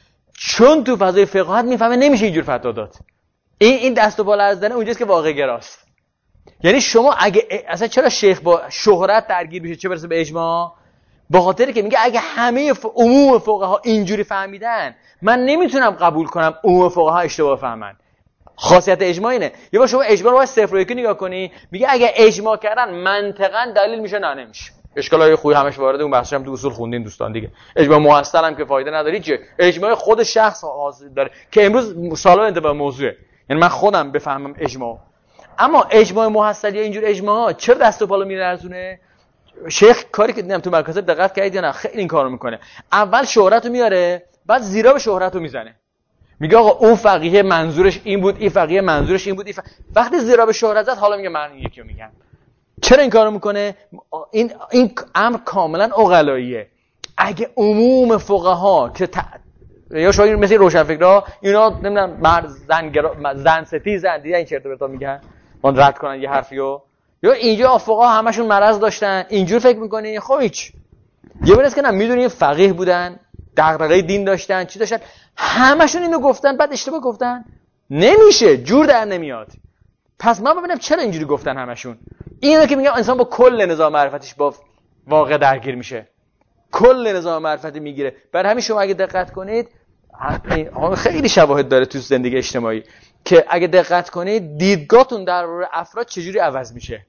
چون تو فضای فقاهت میفهمه نمیشه اینجور فتوا داد. این دست و پا لرزیدن اونجاست که واقع گراست. یعنی شما اگه اصلا چرا شیخ با شهرت درگیر بشه چه برسه به اجماع؟ به خاطری که میگه اگه همه عموم فقها اینجوری فهمیدن من نمیتونم قبول کنم عموم فقها اشتباه فهمن. خاصیت اجماع اینه. یه بار شما اجماع رو با 0 و 1 نگاه کنی، میگه اگه اجماع کردن منطقاً دلیل میشه، نه نمیشه. اشکالای خوبی همش وارد اون بحثش هم تو اصول خوندین دوستان دیگه. اجماع موثر هم که فایده نداره، چه اجماع خود شخص حاصل داره که امروز سالا انتباه موضوعه. یعنی من خودم بفهمم اجماع، اما اجماع موثر یا اینجور اجماع چرا دست و پا میلرزونه؟ شیخ کاری که دیدم تو مکاتب دقت کردید یا نه، خیلی این کارو میکنه. اول شهرت رو میاره، بعد زیرا به شهرت رو میزنه، میگه آقا اون فقیه منظورش این بود، این فقیه منظورش این بود، وقتی زیرا به شهرت زد حالا میگه من یکی رو میگم. چرا این کارو میکنه؟ این امر کاملا عقلاییه. اگه عموم فقها که یا شاید مثل روشنفکرها اینا نمیدونم زن ستیزن دیگه این چرت و پرتا میگن، من رد کنن یه حرفیو، یا اینجا فقها همشون مرض داشتن اینجور فکر میکنی. خب هیچ یه بار است که نه میدونی فقیه بودن، دغدغه دین داشتن، چی داشتن، همشون اینو گفتن بعد اشتباه گفتن، نمیشه، جور در نمیاد. پس من ببینم چرا اینجوری گفتن همشون. اینو که میگم انسان با کل نظام معرفتیش با واقع درگیر میشه، کل نظام معرفتی میگیره. برای همین شما اگه دقت کنید خیلی شواهد داره تو زندگی اجتماعی که اگه دقت کنید دیدگاهتون درباره افراد چجوری عوض میشه.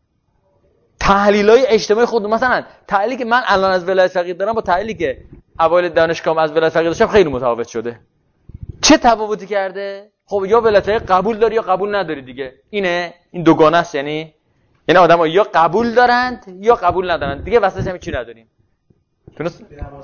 تحلیلای اجتماعی خودتون، مثلا تحلیلی که من الان از ولایت فقیه دارم با تحلیلی که اوایل دانشگاه از ولایت فقیه داشتم خیلی متفاوت شده. چه تفاوتی کرده؟ خب یا ولایت فقیه قبول داری یا قبول نداری دیگه. این دوگانه است. یعنی آدم‌ها یا قبول دارند یا قبول ندارند دیگه، وسطش هم چی نداریم. درست؟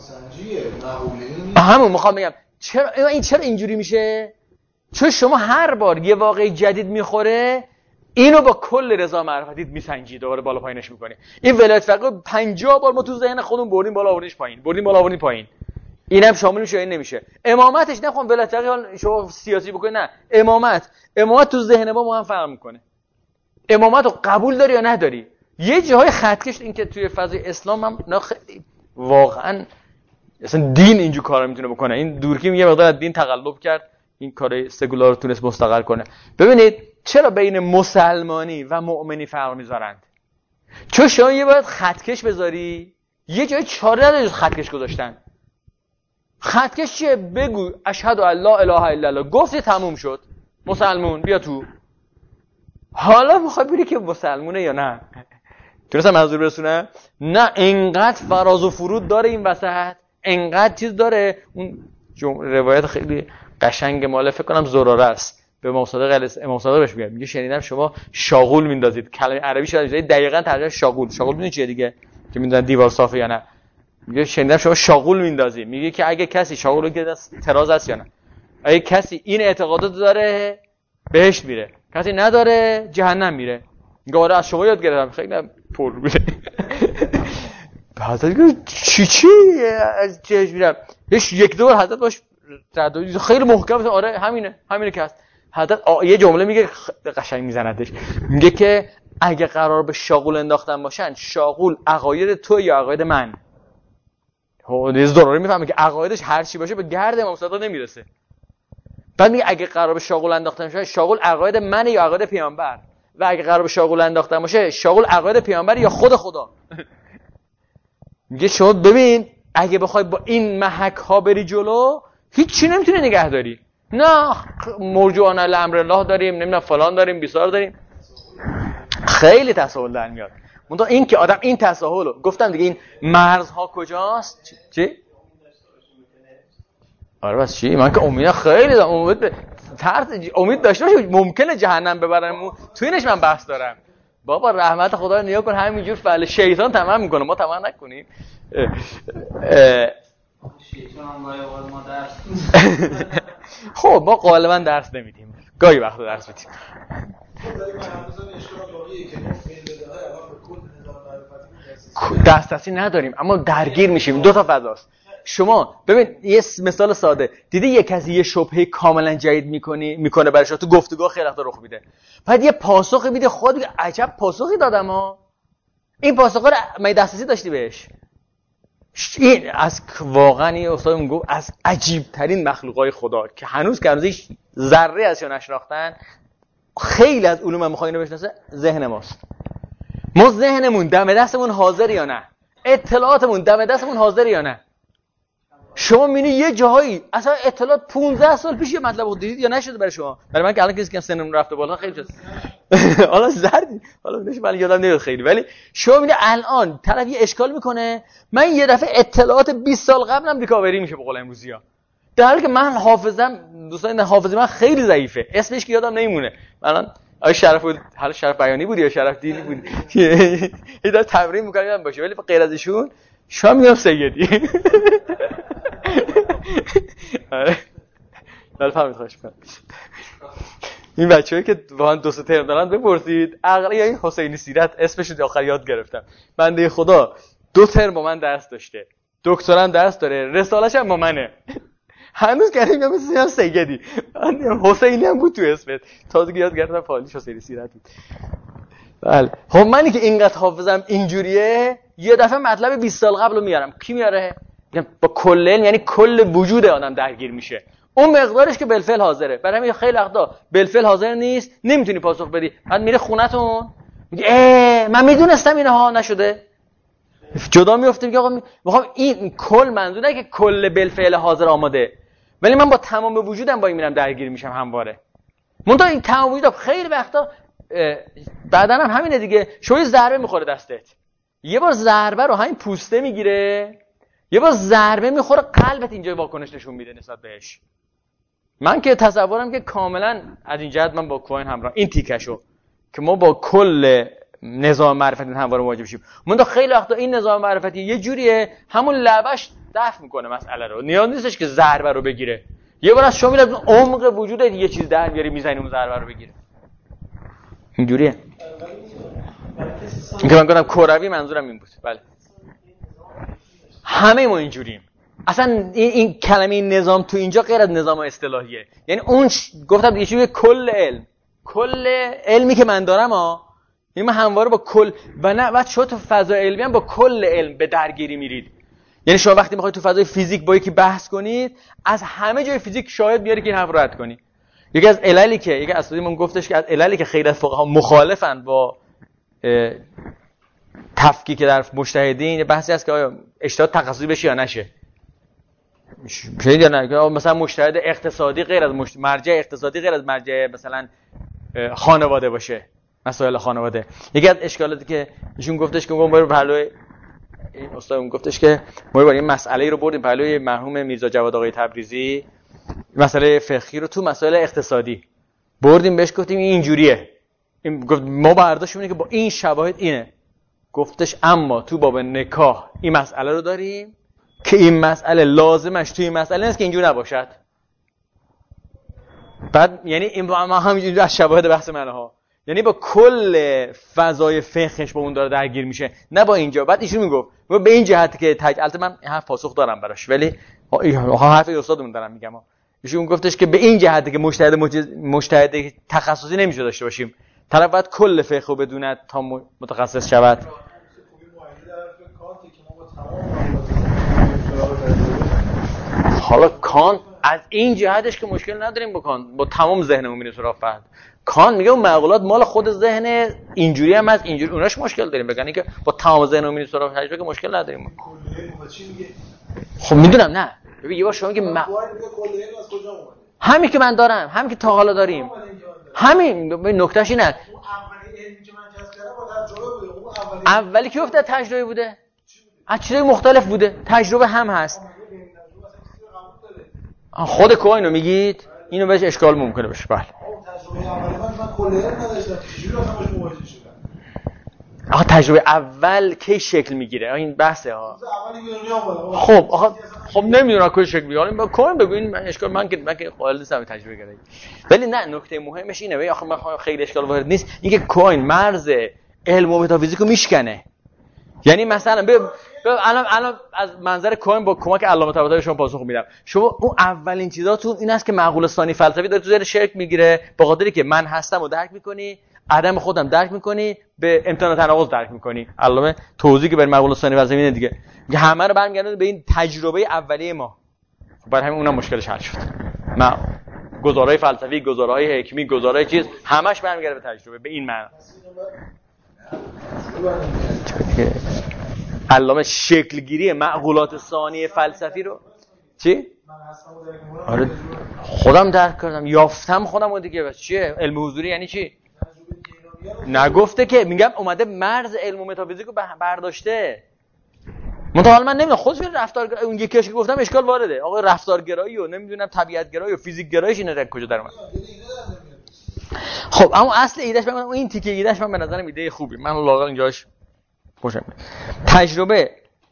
همون میخوام بگم چرا اینجوری میشه؟ چون شما هر بار یه واقعی جدید میخوره اینو با کل رضا معرفتیت میسنجی، دوباره بالا پایینش میکنی. این ولایت فقیه 50 بار ما تو ذهن خودمون بردیم بالا آوردیمش پایین، بردیم بالا آوردیم پایین. اینم شامل میشه این نمیشه. امامتش نخوام ولایت فقیه شما سیاسی بکنی، نه، امامت تو ذهن ما هم فرق میکنه. امامت رو قبول داری یا نداری؟ یه جاهای خطکش این که توی فضای اسلام هم خیلی واقعا اصلا دین اینجور کارا میتونه بکنه. این دورکی میگه مقدار از دین تقلب کرد، این کار سکولار رو تونست مستقر کنه. ببینید چرا بین مسلمانی و مؤمنی فرق میذارند؟ چون شما یه باید خطکش بذاری، یه جای چاره نداری خطکش گذاشتن. خطکش چیه؟ بگو اشهد ان لا اله الا الله، گفتی تموم شد، مسلمون بیا تو. حالا میخوای بری که مسلمونه یا نه. درسته منظور برسونه؟ نه انقدر فراز و فرود داره این وسط، انقدر چیز داره. اون روایت خیلی قشنگ مال فکر کنم زراره است، به امام صادق بهش میگه شنیدم شما شاغول میندازید. کلمه عربی شده دقیقاً ترجمه شاغول میدونی چیه دیگه؟ که میدونن دیوار صافه یا نه. میگه شنیدم شما شاغول میندازی. میگه که اگه کسی شاغول که تراز است یا نه، اگه کسی این اعتقادات داره بهشت میره، کسی نداره جهنم میره. میگه آره از شما یاد گرفتم، خیلی پر میره. حضرت میگه چی از چهش میرم. یک دو بار حضرت باش خیلی محکم، آره همینه که هست. حضرت یه جمله میگه قشنگ میزندش، میگه که اگه قرار به شاغول انداختن باشن، شاغول عقاید تو یا عقاید من؟ نیز ضروری میفهمه که عقایدش هر چی باشه به گرد امام صادق نمیرسه. بعد میگه اگه قرار به شاغول انداختن بشه، شاغول عقاید من یا عقاید پیامبر؟ و اگه قرار به شاغول انداختن باشه، شاغول عقاید پیامبر یا خود خدا؟ میگه شما ببین اگه بخوای با این محک ها بری جلو، هیچ چی نمیتونه نگه داری. نه مرجوعان الامر الله داریم، نمیدونم فلان داریم، بیسار داریم، خیلی تساهل در میاد. منتها این که آدم این تساهل رو گفتم دیگه، این مرزها کجاست؟ چی؟ آره بس چی؟ من که امید خیلی دارم، امید داشته باشه ممکنه جهنم ببرن، تو اینش من بحث دارم. بابا رحمت خدا رو نیا کن، همینجور فعل شیطان تمام میکنه، ما تمام نکنیم. شیطان هم لایقال ما درس خب ما غالبا درس نمیدیم، گاهی وقتا درس میدیم. دسترسی نداریم اما درگیر میشیم. دو تا فضاست. شما ببین یه مثال ساده، دیدی یک کسی یه شبهه کاملا جدید میکنه برای شما، تو گفتگو خیلی وقتا رخ میده، بعد یه پاسخی میده، خود میگه عجب پاسخی دادم ها. این پاسخ رو من دسترسی داشتی بهش؟ این از واقعا این استاد میگه از عجیب ترین مخلوقای خدا که هنوز که هنوز ذره ازش نشناختن. خیلی از علوم میخوای اینو بشناسه، ذهن ماست. ما ذهنمون دم دستمون حاضر یا نه؟ اطلاعاتمون دم دستمون حاضر یا نه؟ شما میبینی یه جاهایی اصلا اطلاعات 15 سال پیش یه مطلب رو دیدید یا نشده برای شما. برای من که الان کسی که سنم رفته بالا خیلی شد. حالا زردی، حالا نمیشه من یادم نمیاد خیلی، ولی شما میبینی الان طرف یه اشکال میکنه، من یه دفعه اطلاعات 20 سال قبلم ریکاوری میشه به قول امروزی‌ها، در حالی که من حافظم دوستان حافظه من خیلی ضعیفه، اسمش که یادم نمیمونه. الان آقای شرف بود، حالا شرف بیانی بود یا شرف دینی بود، یه دفعه تمرین می‌کنم یادم باشه، ولی غیر از ایشون شما میگم سیدی. آره ولی فهمید خواهش کنم. این بچه‌ای که واقعا دو سه ترم دارن بپرسید، عقلی یا این حسینی سیرت اسمش رو آخر یاد گرفتم. بنده خدا 2 ترم با من درس داشته، دکترا درس داره، رساله‌ش هم با منه. هنوز کردیم مثلا سیدی حسینی هم بود تو اسمت، تازه یاد گرفتم فالیش حسینی سیرت بود. بله خب منی که اینقدر حافظم اینجوریه، یه دفعه مطلب 20 سال قبل رو میارم. کی میاره؟ با کل علم، یعنی کل وجود آدم درگیر میشه، اون مقدارش که بالفعل حاضره. برای همین خیلی وقتا بالفعل حاضر نیست، نمیتونی پاسخ بدی، بعد میره خونتون میگه من میدونستم اینها نشده، جدا میفته، میگه آقا میخوام این کل منظور نه که کل بالفعل حاضر آماده، ولی من با تمام وجودم با این میرم درگیر میشم همواره. منتها این تمام وجودم خیلی وقتا بعدن هم همینه دیگه، شوی ضربه میخوره دستت، یه بار ضربه رو همین پوسته میگیره، یه بار ضربه میخوره قلبت اینجا واکنش نشون میده نسبت بهش. من که تصورم که کاملا از این جهت من با کوین همراه این تیکشو که ما با کل نظام معرفتی همواره مواجه بشیم. منتها خیلی وقتا این نظام معرفتی یه جوریه همون لبش دفع میکنه مسئله رو، نیاز نیستش که ضربه رو بگیره، یه بار از شما میاد عمق وجودت یه چیز در میاری میزنی اون ضربه رو بگیره. اینجوریه. این که من گفتم کروی منظورم این بود. بله همه ما اینجوریم. اصلا این کلمه نظام تو اینجا غیر از نظام اصطلاحیه، یعنی اون گفتم یه چیزی کل علمی که من دارم یعنی من همواره با کل و نه بعد شما تو فضا علمی هم با کل علم به درگیری میرید. یعنی شما وقتی میخواید تو فضای فیزیک با یکی بحث کنید، از همه جای فیزیک شاهد بیاری که این حرف رو رد کنی. یکی از اساتیدمون گفتش که از عللی که خیلی از فقها مخالفن با تفکیک در مجتهدین، بحثی هست که آیا اجتهاد تخصصی بشه یا نشه. شاید یا نه مثلا مجتهد اقتصادی غیر از مرجع اقتصادی غیر از مرجع مثلا خانواده باشه، مسائل خانواده. یکی از اشکالاتی که ایشون گفتش که ما پهلوی این استادمون گفتش که ما این مسئله رو بردیم پهلوی مرحوم میرزا جواد آقای تبریزی، مسئله فقهی رو تو مسائل اقتصادی بردیم بهش گفتیم اینجوریه. این گفت ما برداشت اینه که با این شواهد اینه. گفتش اما تو باب نکاح این مسئله رو داریم که این مسئله لازمش توی این مسئله نیست که اینجور نباشد. بعد یعنی این ما همینجوری از شواهد بحث منه ها، یعنی با کل فضای فقهش با اون داره درگیر میشه، نه با اینجا. بعد ایشون میگفت به این جهت که البته من حرف پاسخ دارم براش، ولی حرف استادمون دارم میگم. ایشون گفتش که به این جهت که مجتهد تخصصی نمیشه داشته باشیم، طرف باید کل فقه رو بدونه تا متخصص شود. حالا کانت از این جهتش که مشکل نداریم با کانت، با تمام ذهنمون میره سراغ فرد. کانت میگه اون معقولات مال خود ذهن، اینجوری هم از اینجوری اوناش مشکل داریم. بگن که با تمام ذهنمون میره سراغ تجربه که مشکل نداریم. خب میدونم نه ببین یه بار شما میگه همین که من دارم، همین که تا حالا داریم، همین نکتهش اینه. اولی که گفته تجربه بوده، از چیزای مختلف بوده، تجربه هم هست. خود کوهینو میگید اینو بهش اشکال ممکنه بشه. بله آخه تجربه اول کی شکل میگیره این بحثه ها. خب آخه خب نمیدونم کی شکل میگیره. حالا کوین بگوین من اشکال من که قائل نیستم تجربه گرایی. ولی نه نکته مهمش اینه ببین آخه من خیلی اشکال وارد نیست اینکه کوین مرز علم و متافیزیک رو میشکنه. یعنی مثلا الان از منظر کوین با کمک علامه طباطبایی شما پاسخ میدم. شما اون اولین چیزاتون این است که معقول ثانی فلسفی داره تو ذهن شرک میگیره، به خاطری که من هستم و درک میکنی، عدم خودم درک میکنی، به امتناع تناقض درک میکنی. علامه توضیحی که بر معقول ثانی فلسفی اینه دیگه، میگه همه رو برمیگردونه به این تجربه اولیه ما. برای همین اونم مشکلش حل شد. ما گزارهای فلسفی، گزارهای حکمی، گزارهای چیز همش برمیگرده به تجربه، به این معنی. علامه شکلگیری معقولات ثانی فلسفی رو چی؟ آره خودم درک کردم، یافتم خودم رو دیگه. بس چیه؟ علم حضوری یعنی چی؟ نگفته که، میگم اومده مرز علم و متافیزیک رو برداشته. منتها من نمیدونم خودش رفتار اون یکیش که گفتم اشکال وارده. آقا رفتارگرایی و نمیدونم طبیعت گرایی و فیزیک گراییش اینا کجا در اومد؟ خب اما اصل ایدهش من این تیکه ایدهش من به نظرم ایده خوبی. من لااقل اینجاش خوشم. تجربه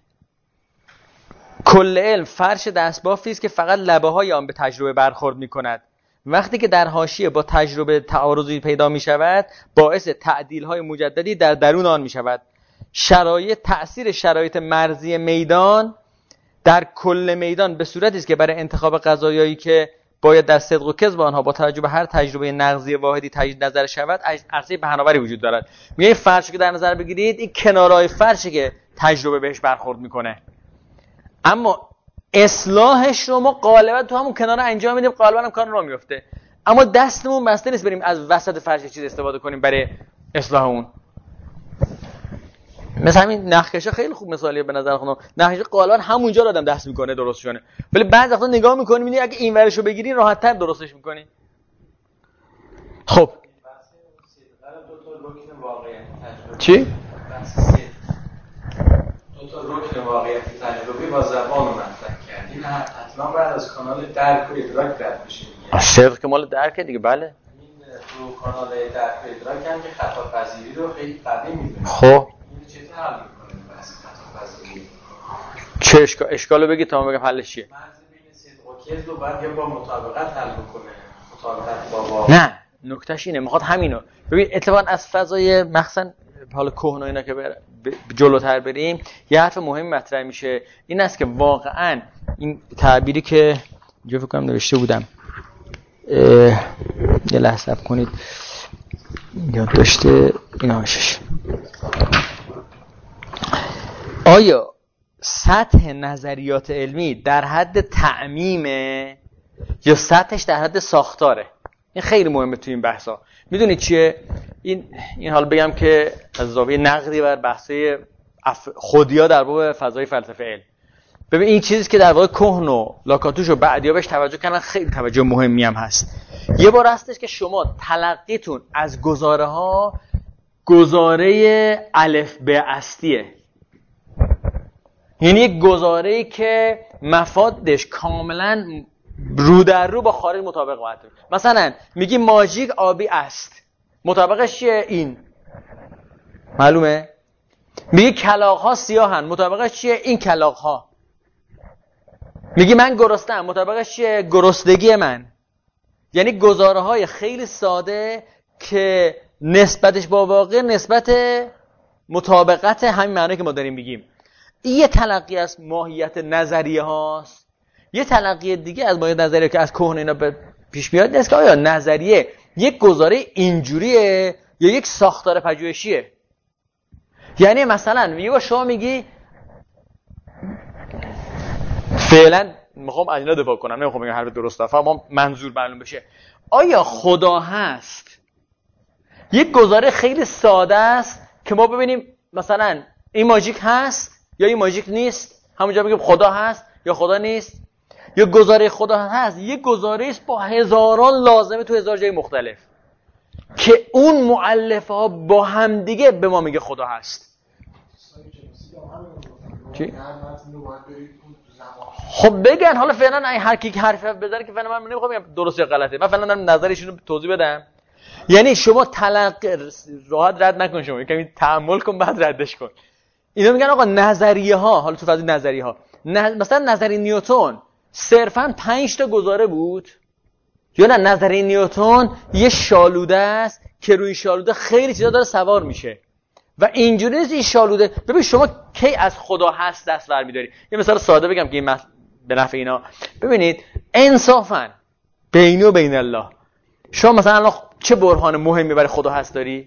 کل علم فرش دستبافی است که فقط لبه‌های آن به تجربه برخورد می‌کند. وقتی که در حاشیه با تجربه تعارضی پیدا می‌شود، باعث تعدیل‌های مجددی در درون آن می‌شود. تأثیر شرایط مرزی میدان در کل میدان به صورتی است که برای انتخاب قضایایی که باید در صدق و کذب آنها با توجه به هر تجربه نقضی واحدی تجدید نظر شود، عرصه بهانه‌آوری وجود دارد. میگه این فرشی که در نظر بگیرید، این کنارهای فرشی که تجربه بهش برخورد میکنه، اما اصلاحش رو ما غالبا تو همون کنار انجام میدیم، غالبا هم کار راه میفته، اما دستمون بسته نیست بریم از وسط فرش چیز استفاده کنیم برای اصلاح اون. مثلا همین نقشا خیلی خوب مثالیه به نظر خودم. نقشا غالبا همونجا رو آدم دست میکنه درست شونه، ولی بعضی وقتا نگاه میکنی میبینی اگه این ورشو بگیری راحت‌تر درستش میکنی. خب چی؟ دو تا رکن واقعیت تجربی با زبان رو مطرح کردی. این حتما بعد از کانال درک و ادراک رد بشه. صدق که مال درکه دیگه. بله این تو کانال درک و ادراک هم که خطا پذیری رو خیلی قوی می‌بینه. خب چطور حل می‌کنیم بحث خطا پذیری؟ چه اشکالو بگی تا من بگم حلش چیه؟ مرز بین صدق و کذب رو باید یا با مطابقت حل بکنه، مطابقت با واقع. نه نکتهش اینه، میخواد همینو ببین. اتفاقا از فضای مخصوصا حالا کهنه اینا که جلوتر بریم، یه حرف مهم مطرح میشه، این است که واقعا این تعبیری که اینجا فکر کنم نوشته بودم، یه لحظه صبر کنید یاد داشته این هاشش. آیا سطح نظریات علمی در حد تعمیمه یا سطحش در حد ساختاره. این خیلی مهمه تو این بحثا. میدونید چیه؟ این حال بگم که از زاویه نقدی بر بحثای خودیا در باب فضای فلسفه علم. ببین این چیزی که در واقع کهن و لاکاتوش و بعدیا بهش توجه کردن خیلی توجه مهمی هم هست. یه بار هستش که شما تلقیتون از گزاره ها گزاره الف به اصلیه، یعنی یک گزاره‌ای که مفادش کاملا رو در رو با خارج مطابق باید. مثلا میگی ماژیک آبی است، مطابقش چیه؟ این معلومه. میگی کلاغ‌ها سیاهن، مطابقش چیه؟ این کلاغ‌ها. میگی من گرسنه‌ام، مطابقش چیه؟ گرسنگی من. یعنی گزاره‌های خیلی ساده که نسبتش با واقع نسبت مطابقت همین معنی که ما داریم میگیم. این یه تلقی از ماهیت نظریه هاست. یه تلقی دیگه از ماهیت نظریه که از کهن اینا پیش میاد نیست که آیا نظریه یک گزاره اینجوریه یا یک ساختار پژوهشیه. یعنی مثلا میگه شما میگی فعلا میخوام از اینا دفاع کنم، نمیخوام بگم حرف درسته، فقط منظور معلوم بشه. آیا خدا هست؟ یک گزاره خیلی ساده است که ما ببینیم مثلا این ماژیک هست یا این ماژیک نیست، همونجا میگیم خدا هست یا خدا نیست. یا گزاره خدا هست، یک گزاره است با هزاران لازمه تو هزار جای مختلف که اون مؤلفه ها با هم دیگه به ما میگه خدا هست. چی؟ خب بگن حالا فعلا هر کی حرف بزنه که فعلا من نمیخوام بگم درست یا غلطه، من فعلا دارم نظرشون رو توضیح بدم. یعنی شما راحت رد نکن، شما کمی تأمل کن بعد ردش کن. اینا میگن آقا نظریه ها، حالا تو فضای نظریه ها مثلا نظریه نیوتن صرفاً 5 تا گزاره بود یا نه نظریه نیوتن یه شالوده است که روی شالوده خیلی چیزا داره سوار میشه و اینجوری نیست این شالوده. ببین شما کی از خدا هست دست برمی‌داری؟ یه مثال ساده بگم که این به نفع اینا. ببینید انصافاً بینی و بین الله شما مثلا الان چه برهان مهمی برای خدا هست داری؟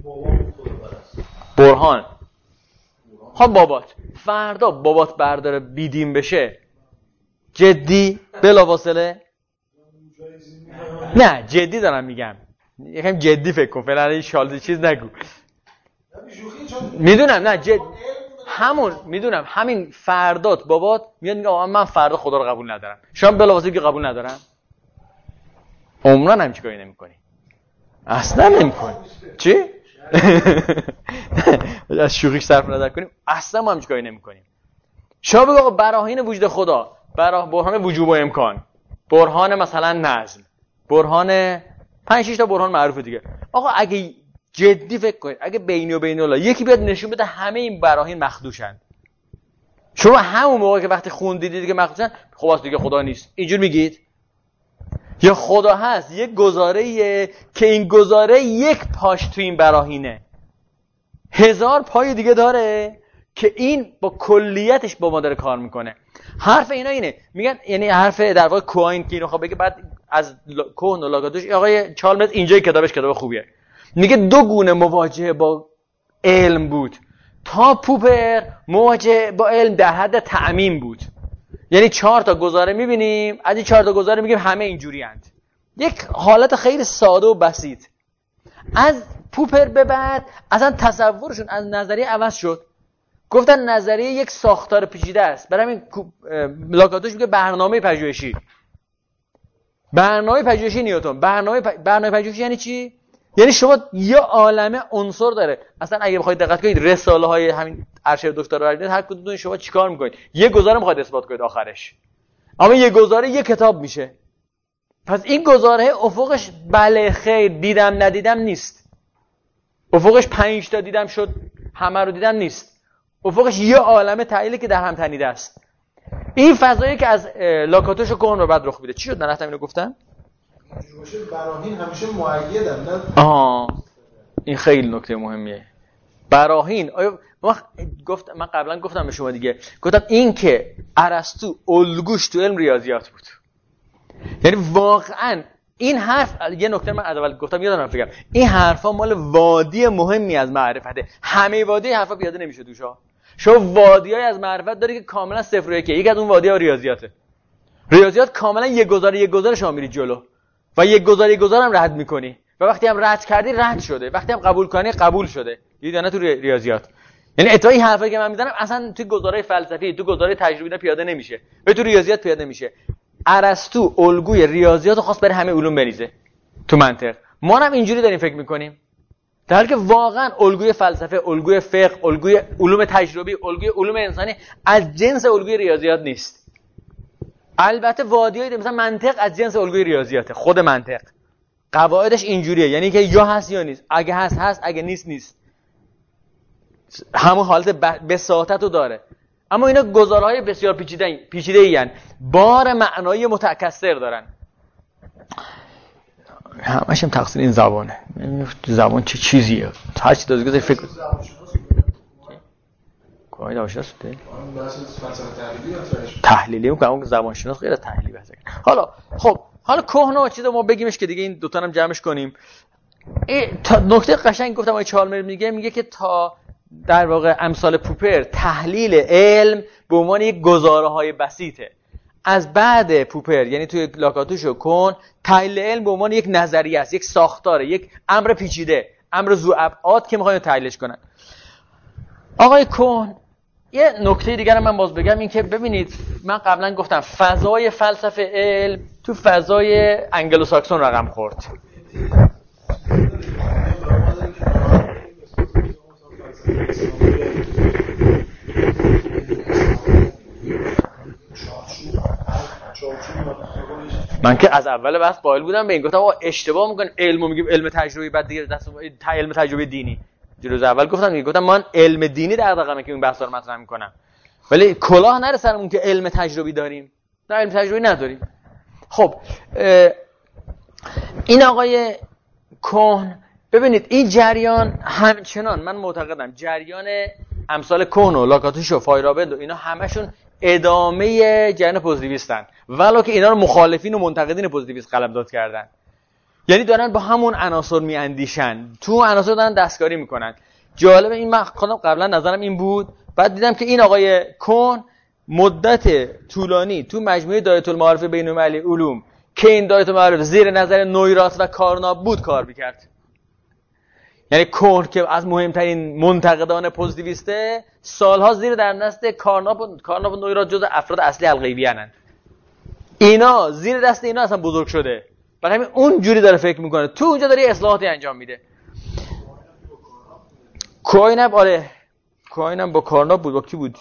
برهان ها بابات فردا بابات برداره بیدین بشه جدی بلاواصله؟ نه جدی دارم میگم، یکم جدی فکر کن، فعلا این شالده چیز نگو. میدونم نه میدونم همین فردات بابات میاد میگه آقا من فردا خدا رو قبول ندارم، شما بلاواصله که قبول ندارم. عمران هم چی کاری نمی‌کنی، اصلا نمی‌کنی. چی؟ از شوخیش صرف نظر کنیم، اصلا ما هم چی کاری نمی‌کنیم. شما بگو آقا براهین وجود خدا، برهان وجوب و امکان، برهان مثلا نظم، برهان 5-6 تا برهان معروفه دیگه. آقا اگه جدی فکر کنید، اگه بینی و بین الله یکی بیاد نشون بده همه این براهین مخدوشن، شما همون موقع که وقتی خوندید دیگه مخدوشن، خب واسه دیگه خدا نیست اینجور میگید؟ یا خدا هست یک گزاره‌ایه که این گزاره یک پاش تو این براهینه، 1000 پای دیگه داره که این با کلیتش با ما داره کار میکنه. حرف اینا اینه، میگن یعنی حرف در واقع کوین که اینو خب بگه بعد از کهن و لاکاتوش. آقای چالمرز اینجای کتابش کتاب خوبیه، میگه 2 گونه مواجهه با علم بود. تا پوپر مواجهه با علم در حد تعمیم بود، یعنی 4 تا گزاره میبینیم، از این 4 تا گزاره میگیم همه اینجوری اند، یک حالت خیلی ساده و بسیط. از پوپر به بعد اصلا تصورشون از نظریه عوض شد، گفتن نظریه یک ساختار پیچیده است. برای همین لاکاتوش میگه برنامه پژوهشی. برنامه پژوهشی نیوتن. برنامه پژوهشی یعنی چی؟ یعنی شما یه عالمه عنصر داره. اصلا اگه بخواید دقت کنید رساله های همین ارشد دکترا رو هر کدوم شما چیکار میکنید؟ یه گزاره میخواید اثبات کنید آخرش، اما یه گزاره یه کتاب میشه. پس این گزاره افقش بله خیر دیدم ندیدم نیست، افقش 5 تا دیدم شد همه رو دیدم نیست، افقش یه عالمه تعلیلی که در هم تنیده است. این فضایی که از لاکاتوش و کهن رو بعد رخ میده. چی شد نرفتم اینو گفتم؟ براهین همیشه مؤیدن نه؟ این خیلی نکته مهمیه. براهین من قبلا گفتم به شما دیگه، گفتم این که ارسطو الگوش تو علم ریاضیات بود. یعنی واقعا این حرف، یه نکته من از اول گفتم یادم رفت بگم، این حرفا مال وادی مهمی از معرفته. همه وادی حرفا پیاده نمیشه توشا. شما وادیای از معرفت داری که کاملا 0 و 1. یکی از اون وادی‌ها ریاضیاته. ریاضیات کاملا یک گذار شما میری جلو و یک گذار هم رد میکنی و وقتی هم رد کردی رد شده، وقتی هم قبول کنی قبول شده. دیدید نه تو ریاضیات؟ یعنی اتفاقی حرفایی که من میزنم اصلا توی گزارهای فلسفی، تو گزارهای تجربی پیاده نمیشه و تو ریاضیات پیاده میشه. ارسطو الگوی ریاضیات رو خواست برای همه علوم بریزه تو منطق. ما هم اینجوری داریم فکر میکنیم، در حالی که واقعا الگوی فلسفه، الگوی فقه، الگوی علوم تجربی، الگوی علوم انسانی از جنس الگوی ریاضیات نیست. البته وادیای مثلا منطق از جنس الگوی ریاضیاته. خود منطق قواعدش اینجوریه، یعنی که یا هست یا نیست، اگه هست هست، اگه نیست نیست، همون حالت بساطت رو داره. اما اینا گزارهای بسیار پیچیده ایان، بار معنایی متکثر دارن. همش هم تقصیر این زبانه. زبان چه چیزیه؟ هر چی دازگذاری فکر کنید دانشناس بوده؟ تحلیلی میکنم، اون زبانشناس غیر تحلیلی بحث کنه. حالا کهنه چیزا ما بگیمش که دیگه این دوتا هم جمعش کنیم. تا نکته قشنگ گفتم آقای چالمر میگه که تا در واقع امثال پوپر تحلیل علم به عنوان یک گزاره‌های بسیطه. از بعد پوپر یعنی توی لاکاتوش و کون، تحلیل علم به عنوان یک نظریه است، یک ساختاره، یک امر پیچیده، امر ذو ابعاد که میخوان تحلیلش کنن. آقای کون یه نکته دیگر من باز بگم، این که ببینید من قبلا گفتم فضای فلسفه علم تو فضای انگلو ساکسون رقم خورد. من که از اول بحث قائل بودم به این، گفتم اشتباه میکنن، علمو میگیم علم تجربی، بعد دیگه دست علم تجربی دینی. جلوز اول گفتم من علم دینی در رقمه که این بحثا رو مطرح میکنم، ولی کلاه نره سرمون که علم تجربی داریم. نه، علم تجربی نداریم. خب این آقای کهن، ببینید این جریان همچنان من معتقدم جریان امثال کهن و لاکاتوش و فایرابند و اینا همشون ادامه جریان پوزیتیویستن، ولو که اینا رو مخالفین و منتقدین پوزیتیویست قلمداد کردن. یعنی دارن با همون عناصر میاندیشن، تو عناصر دارن دستکاری میکنن. جالبه این، من خودم قبلا نظرم این بود، بعد دیدم که این آقای کهن مدت طولانی تو مجموعه دایره المعارف بین‌المللی علوم که این دایره المعارف زیر نظر نویرات و کارناب بود کار میکرد. یعنی کهن که از مهمترین منتقدان پوزیتیویسته، سالها زیر در دست کارناب و نویرات جزء افراد اصلی الغیبیانن. اینا زیر دست اینا اصلا بزرگ شده، برای همین اون جوری داره فکر میکنه، تو اونجا داره اصلاحاتی انجام میده. کوینم آره، کوینم با کارناب بود. با کی بود؟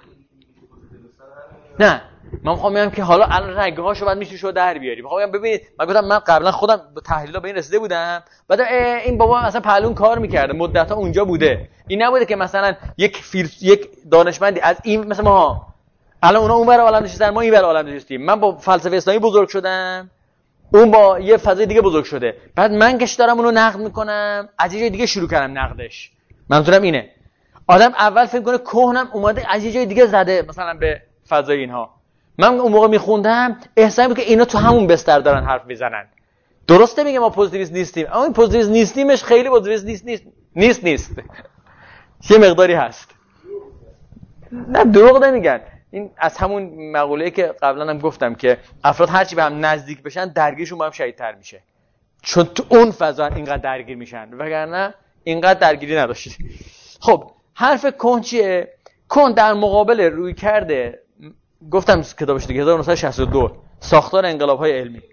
نه، من میخوام بگم که حالا الان رگهاشو بعد میشه شو در بیاری. میخوام بگم ببینید، من گفتم من قبلا خودم با تحلیلا به این رسیده بودم، بعد این بابا مثلا پهلون کار میکرده، مدت‌ها اونجا بوده. این نبوده که مثلا یک دانشمندی از این مثلا ما الان اونا اونور عالم نشستن، ما اینور عالم نشستیم. من با فلسفه اسلامی بزرگ شدم، اون با یه فضای دیگه بزرگ شده. بعد من که دارم اونو نقد میکنم، از یه جای دیگه شروع کردم نقدش. منظورم اینه آدم اول فکر کنه کهنم اومده از یه جای دیگه زده مثلا به فضای اینها. من اون موقع میخوندم احساس می‌کردم که اینا تو همون بستر دارن حرف میزنن. درسته میگه ما پوزیتیویست نیستیم، اما این پوزیتیویست نیستیمش خیلی پوزیتیویست نیست. چه مقداری هست. نه دروغ نمیگن. این از همون مقوله‌ای که قبلا هم گفتم که افراد هرچی به هم نزدیک بشن درگیرشون با هم شدیدتر میشه، چون تو اون فضا اینقدر درگیر میشن، وگرنه اینقدر درگیری نداشت. خب حرف کهن چیه؟ کهن در مقابل روی کرده، گفتم کتابش دیگه 1962 ساختار انقلاب‌های علمی،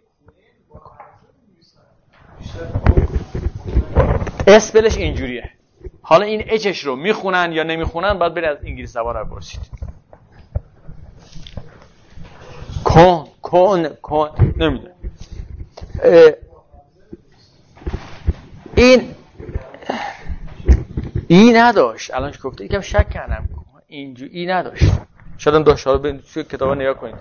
اسپلش اینجوریه. حالا این اچش رو میخونن یا نمیخونن، باید برید از انگلیسی زبان رو بپرسید. کهن نمیدونم. این نداشت. الان که گفته یکم شک کردم، اینجوری نداشت. شاید هم داشت. حالا برید توی کتابا نگاه کنید.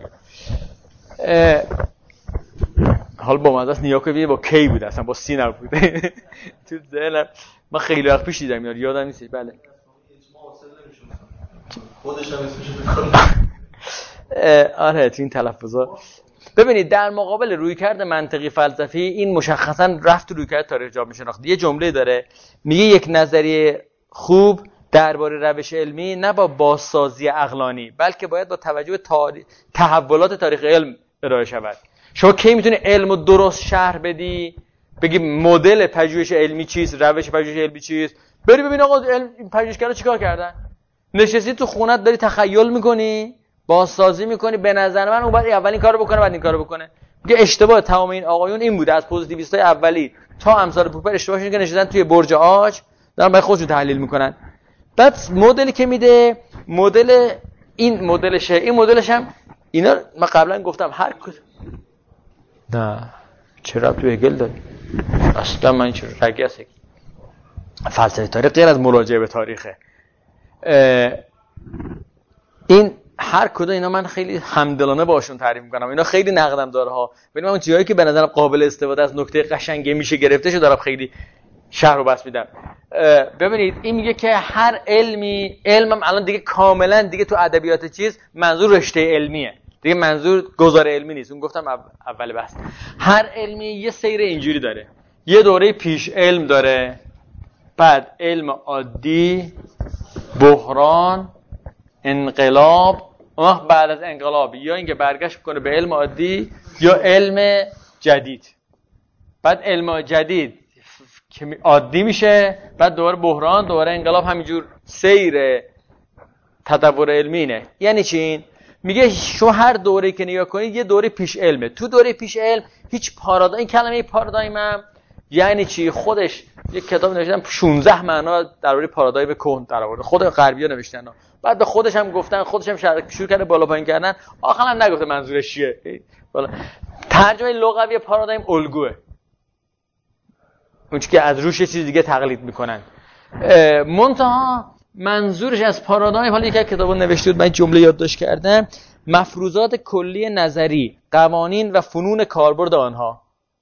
حالا با مزه است نگاه کنید با کی بود، اصلا با سی نبود. تو ذهنم من خیلی وقت پیش دیدم، یادم نیست. بله خودش هم اسمش آره تو این تلفظا. ببینید در مقابل رویکرد منطقی فلسفی، این مشخصا رفت رویکرد تاریخ جامعه شناختی. یه جمله داره میگه یک نظریه خوب درباره روش علمی نه با بازسازی عقلانی، بلکه باید با توجه به تحولات تاریخ علم ارائه شود. شما کی میتونی علم رو درست شرح بدی؟ بگی مدل پژوهش علمی چیست، روش پژوهش علمی چیست، بری ببین آقا علم پژوهشگرا چیکار کردن. نشستی تو خونت داری تخیل میکنی، بازسازی میکنی. به نظر من اون باید اول این کارو بکنه بعد این کارو بکنه. میگه اشتباه تمام این آقایون این بوده، از پوزیتیویستای اولی تا امثال پوپر، اشتباهشون که نشستن توی برج عاج دارن برای خودشون تحلیل میکنن. بعد مدلی که میده مدل این مدلشه، این مدلش هم اینا من قبلا گفتم هر نه چرا تو هگل داره اصلا من چرا رگی هست فلسفه تاریخ غیر از مراجعه به تاریخه. این هر کدوم اینا من خیلی همدلانه باشون تعریف میکنم، اینا خیلی نقدم داره ها، ولی من اون چیزایی که به نظرم قابل استفاده از نکته قشنگی میشه گرفته شو دارم خیلی شرح و بس میدم. ببینید این میگه که هر علمم الان دیگه کاملا دیگه تو ادبیات چیز منظور رشته علمیه دیگه، منظور گزاره علمی نیست. اون گفتم اول بحث. هر علمی یه سیر اینجوری داره، یه دوره پیش علم داره، بعد علم عادی، بحران، انقلاب، اون بعد از انقلاب یا اینکه برگشت کنه به علم عادی یا علم جدید. بعد علم جدید که عادی میشه، بعد دوباره بحران، دوباره انقلاب، همینجور سیر تطور علمی اینه. یعنی چی این؟ میگه شما هر دوره‌ای که نگاه کنید یه دوره پیش علمه. تو دوره پیش علم هیچ پارادایم، این کلمه پارادایمم یعنی چی؟ خودش یک کتاب نوشتن 16 معنا درباره پارادایم کهن در آورده، خود غربی‌ها نوشتن. بعد به خودش هم گفتن، خودش هم شروع کرده بالا پایین کردن، آخر هم نگفته منظورش چیه. بالا ترجمه لغوی پارادایم الگوه، اون چیزی که از روش یه چیز دیگه تقلید میکنن. منتها منظورش از پارادایم، حالا یک کتابو نوشته بود من جمله یادداشت کردم، مفروضات کلی نظری، قوانین و فنون کاربرد آنها.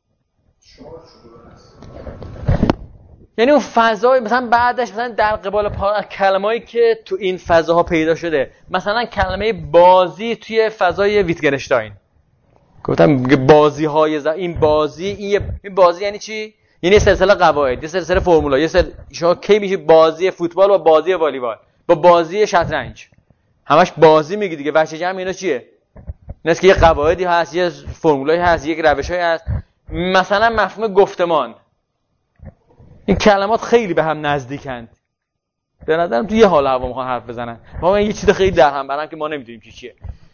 یعنی اون فضای مثلا بعدش مثلا در قبال کلمه‌ای که تو این فضاها پیدا شده، مثلا کلمه بازی توی فضای ویتگنشتاین گفتم بازی‌های این بازی یعنی چی؟ یعنی یه سلسله قواعد، یه سلسله فرمولا، یه شما کی میشه بازی فوتبال و بازی والیبال با بازی شطرنج، همش بازی میگی دیگه. وجه جمع اینا چیه؟ اینه که یه قواعدی هست، یه فرمولایی هست، یک روشایی هست. مثلا مفهوم گفتمان، این کلمات خیلی به هم نزدیکند به نظرم، تو یه حال هوا میخوان حرف بزنن، واقعا یه چیز خیلی در هم برن که ما نمیدونیم چیه.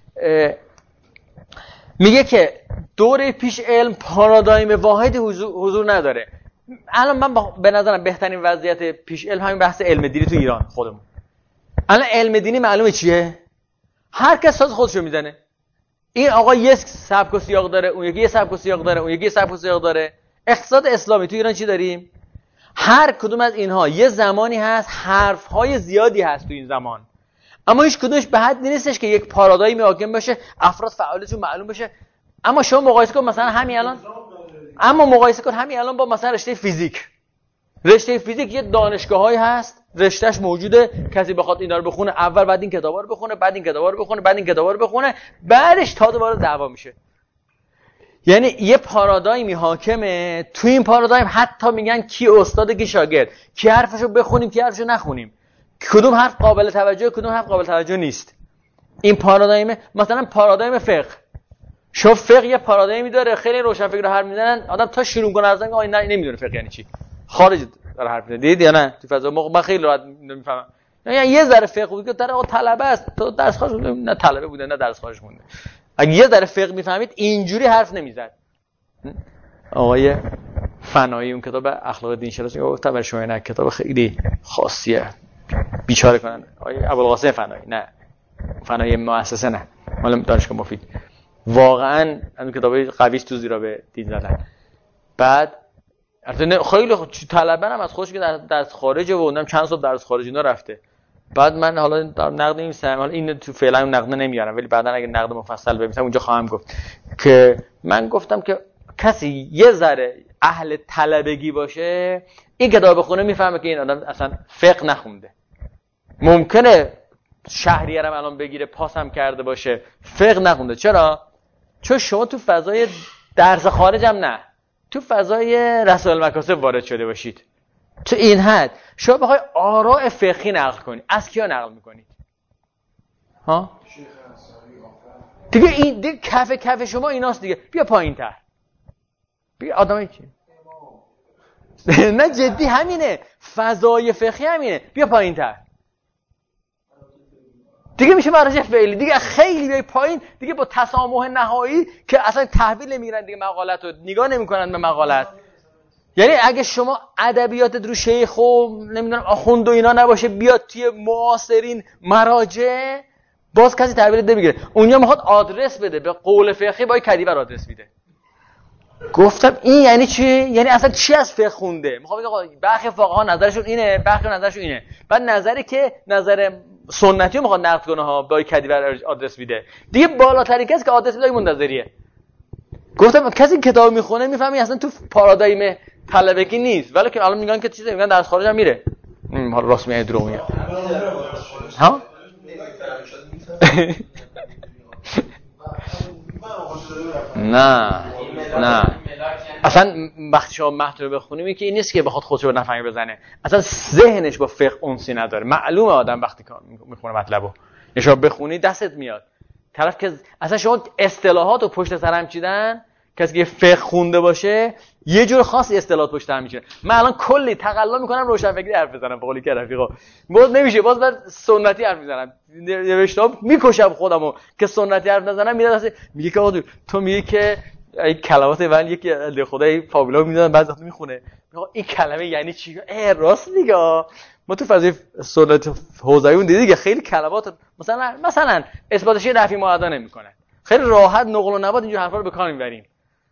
میگه که دوره پیش علم پارادایم واحد حضور نداره. الان من به نظرم بهترین وضعیت پیش علم همین بحث علم دینی تو ایران خودمون. الان علم دینی معلومه چیه؟ هر کس ساز خودشو میزنه. این آقا یه سبک و سیاق داره، اون یکی یه سبک و سیاق داره، اون یکی یه سبک و سیاق داره. اقتصاد اسلامی تو ایران چی داریم؟ هر کدوم از اینها یه زمانی هست حرف‌های زیادی هست تو این زمان، اما هیچ کدومش به حد نیستش که یک پارادایم حاکم بشه، افراد فعالیتشون معلوم بشه. اما شما مقایسه کن مثلا همین الان با مثلا رشته فیزیک. رشته فیزیک یه دانشگاهایی هست، رشتهش موجوده، کسی بخواد اینا رو بخونه اول بعد این کتابا رو بخونه، بعد این کتابا رو بخونه، بعد این کتابا رو بخونه، بعدش تا دوباره دعوا میشه. یعنی یه پارادایمی حاکمه. تو این پارادایم حتی میگن کی استاد کی شاگرد، کی حرفشو بخونیم کی حرفشو نخونیم، کدوم حرف قابل توجه کدوم حرف قابل توجه نیست. این پارادایم مثلا پارادایم فقه، شوف فقه یه پارادایمی داره، خیلی روشنفکر حرف میزنن، آدم تا شروع کنه از اینکه نه نمیدونه فقه یعنی چی، خارج داره حرف میزنه. دیدید یا نه؟ تو فضا من خیلی راحت نمیفهمم. یعنی یه ذره فقه بود که طرف طلبه است، تو درس خواهش نه طلبه بوده نه درس خواهش مونده. اگه یه ذره فقه میفهمید اینجوری حرف نمیزد. آقای فنایی اون کتاب اخلاق دین شناسی گفت برای شما نه کتاب خیلی خاصیه، بیچاره کنن. آقای ابوالقاسم فنایی، نه فنایی مؤسسه، نه مال دانشگاه مفید، واقعا اون کتابای قویش تو زیرا به دین زدن. بعد خیلی طلبه هم از خودش که درس خارجه و اونم چند سال درس خارجی اینا رفته. بعد من حالا در نقد این سهم، حالا این تو فعلا نقد نمیارم ولی بعدا اگه نقد مفصل ببینم اونجا خواهم گفت که من گفتم که کسی یه ذره اهل طلبگی باشه این کتاب بخونه میفهمه که این آدم اصلا فقه نخونده. ممکنه شهریه رو الان بگیره پاسم کرده باشه، فقه نخونده. چرا؟ چون شما تو فضای درس خارج هم نه، تو فضای رسائل المکاسب وارد شده باشید. تو این حد شما بخوای آراء فقهی نقل کنی، از کیا نقل میکنید؟ ها؟ دیگه این دیگه کف شما ایناست دیگه. بیا پایین‌تر. بیا آدمایی چی؟ نه جدی همینه. فضای فقهی همینه. بیا پایین‌تر. دیگه میشه مراجع فعلی. دیگه خیلی بیای پایین دیگه با تسامح نهایی که اصلا تحویل نمیگیرن دیگه مقالت رو نگاه نمیکنن به مقالت. یعنی اگه شما ادبیاتت رو شیخ و نمیدونم آخوند و اینا نباشه بیاد توی معاصرین مراجع باز کسی تحویل نمیگیره. اونجا میخواد آدرس بده به قول فقهی با کدیور آدرس میده. گفتم این یعنی چی؟ یعنی اصلا چی از فقه خونده؟ میخوام بگم برخی فقها نظرشون اینه، برخی نظرشون اینه. بعد نظری که نظر سنتی رو میخواد نقد کنه ها با کدیور آدرس میده. دیگه بالاترین کسی که آدرس میده منتظریه. گفتم کسی کتاب میخونه میفهمی اصلا تو پارادایم طلبگی نیست. ولی که الان میگن که چیزی میگن درس خارج هم میره. حالا راست میگه دروغ میگه. ها؟ نه اصلا وقتی شما متن رو بخونی که این نیست که بخواد خودشو به نفهمی بزنه. اصلا ذهنش با فقه انسی نداره. معلومه آدم وقتی که میخونه مطلبو یا شما بخونی دستت میاد. طرف که اصلا شما اصطلاحات رو پشت سر هم چیدن، کسی که فقه خونده باشه یه جور خاصی اصطلاحات پشت هم میچینه. من الان کلی تقلا میکنم روشنفکری حرف بزنم به قولی که رفیقا. باز نمیشه، باز بعد سنتی حرف میزنم. نوشتم میکشم خودمو که سنتی حرف نزنم. میگه که آقا تو میگه که این کلمات اول یکی خدای فابولا میذارن بعضی وقتا میخونه. میگه این کلمه یعنی چی؟ راست میگه. ما تو فضای سنت حوزوی دیدی که خیلی کلمات مثلا اثباتش نفی معدا نمیکنه. خیلی راحت نقل و نبات اینجور حرفا رو به کار میبریم.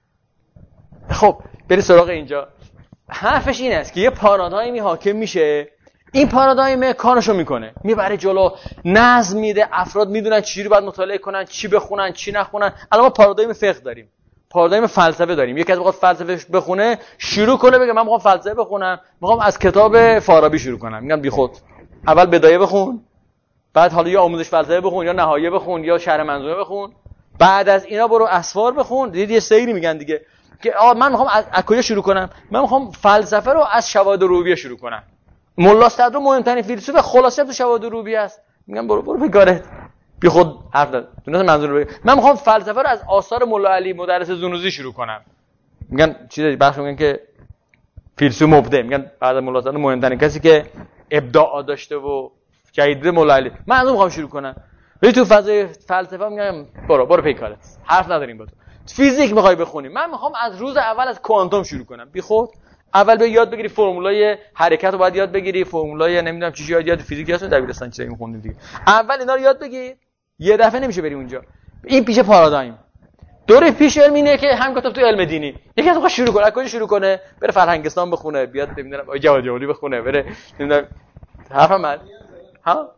خب بریم سراغ اینجا. حرفش این است که یه پارادایمی حاکم میشه، این پارادایم کارشو میکنه، میبره جلو، نظم میده، افراد میدونن چی رو باید مطالعه کنن، چی بخونن، چی نخونن. الان ما پارادایم فقه داریم، پارادایم فلسفه داریم. یکی از بخواد فلسفه بخونه شروع کنه بگه من میخوام فلسفه بخونم، میخوام از کتاب فارابی شروع کنم. میگم بی خود اول بدایه بخون، بعد حالا یا آموزش فلسفه بخون یا نهایه بخون یا شرح منظومه بخون، بعد از اینا برو اسفار بخون. دیدی یه سیری میگن دیگه که من میخوام از کجا شروع کنم؟ من میخوام فلسفه رو از شواهد روبیه شروع کنم. ملا صدر مهمترین فیلسوف خلاصه تو شواهد روبیه است. میگم برو بگاره بی خود حرف داد. دونست منظور بگم من میخوام فلسفه رو از آثار ملا علی مدرس زنوزی شروع کنم. میگن چیزی بخش میگن که فیلسوف مبدع، میگن بعد از ملا صدر مهمترین کسی که ابداع داشته و جدید ملا علی. من از اون میخوام شروع کنم. ولی تو فضای فلسفه میگم برو پیکاره. حرف نداریم با تو. فیزیک میخوای بخونی، من میخوام از روز اول از کوانتوم شروع کنم. بی خود اول به یاد بگیری فرمولای حرکت رو باید یاد بگیری، فرمولای نمیدونم چی یاد فیزیک هست دبیرستان چیزایی میخوندی دیگه. اول اینا رو یاد بگیر، یه دفعه نمیشه بری اونجا. این پیش پارادایم. دوره پیش علم اینه که هم کتاب تو علم دینی. یکی از شروع کنه، از کجا شروع کنه؟ بره فرهنگستان بخونه، بیاد نمیدونم جواد جولی بخونه، بره نمیدونم حرفم من. ها؟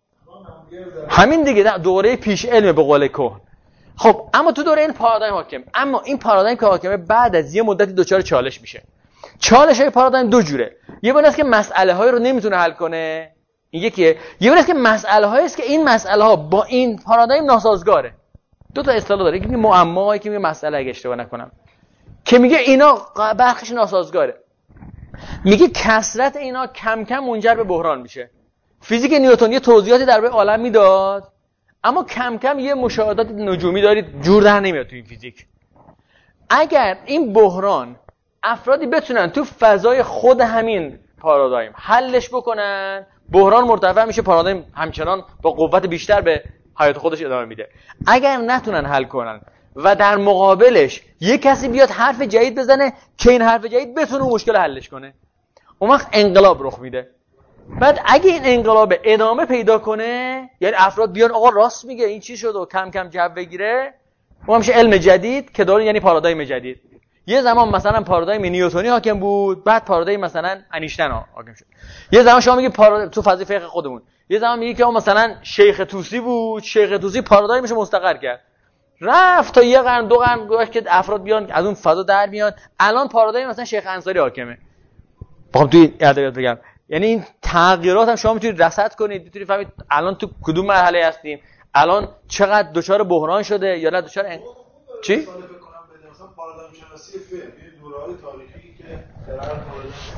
همین دیگه دوره پیش علم به قول کهن. خب اما تو دوره این پارادایم حاکم، اما این پارادایم که حاکمه بعد از یه مدتی دچار چالش میشه. چالش های پارادایم دو جوره. یه بونه است که مسئله های رو نمیتونه حل کنه، این یکیه. یه بونه است که مسئله هایی است که این مسئله ها با این پارادایم ناسازگاره. دو تا اصطلاح داره، یکی میگه معما، یکی میگه مسئله اگه اشتباه نکنم، که میگه اینا برخش ناسازگاره. میگه کثرت اینا کم کم منجر به بحران میشه. فیزیک نیوتن یه توضیحاتی درباره عالم میداد، اما کم کم یه مشاهدات نجومی دارید جور در نمیاد تو این فیزیک. اگر این بحران افرادی بتونن تو فضای خود همین پارادایم حلش بکنن، بحران مرتفع میشه، پارادایم همچنان با قوت بیشتر به حیات خودش ادامه میده. اگر نتونن حل کنن و در مقابلش یه کسی بیاد حرف جدید بزنه که این حرف جدید بتونه اون مشکل حلش کنه، اون وقت انقلاب رخ میده. بعد اگه این انقلاب ادامه پیدا کنه، یعنی افراد بیان آقا راست میگه این چی شد و کم کم جو بگیره، اون میشه علم جدید که داره، یعنی پارادایم جدید. یه زمان مثلا پارادایم نیوتنی حاکم بود، بعد پارادایم مثلا انیشتین حاکم شد. یه زمان شما میگی تو فضای فقه خودمون، یه زمان میگی که مثلا شیخ طوسی بود، شیخ طوسی پارادایمش مستقر کرد، رفت تا یه قرن دو قرن گذشت که افراد بیان از اون فضا در میاد. الان پارادایم مثلا شیخ انصاری حاکمه. بخوام توی ادبیات بگم، یعنی این تغییرات هم شما میتونید رصد کنید، میتونید فهمید الان تو کدوم مرحله هستیم، الان چقدر دچار بحران شده یا نه دچار چی؟ مثلا پارادایم شناسی فقه، یه دوره‌های تاریخی که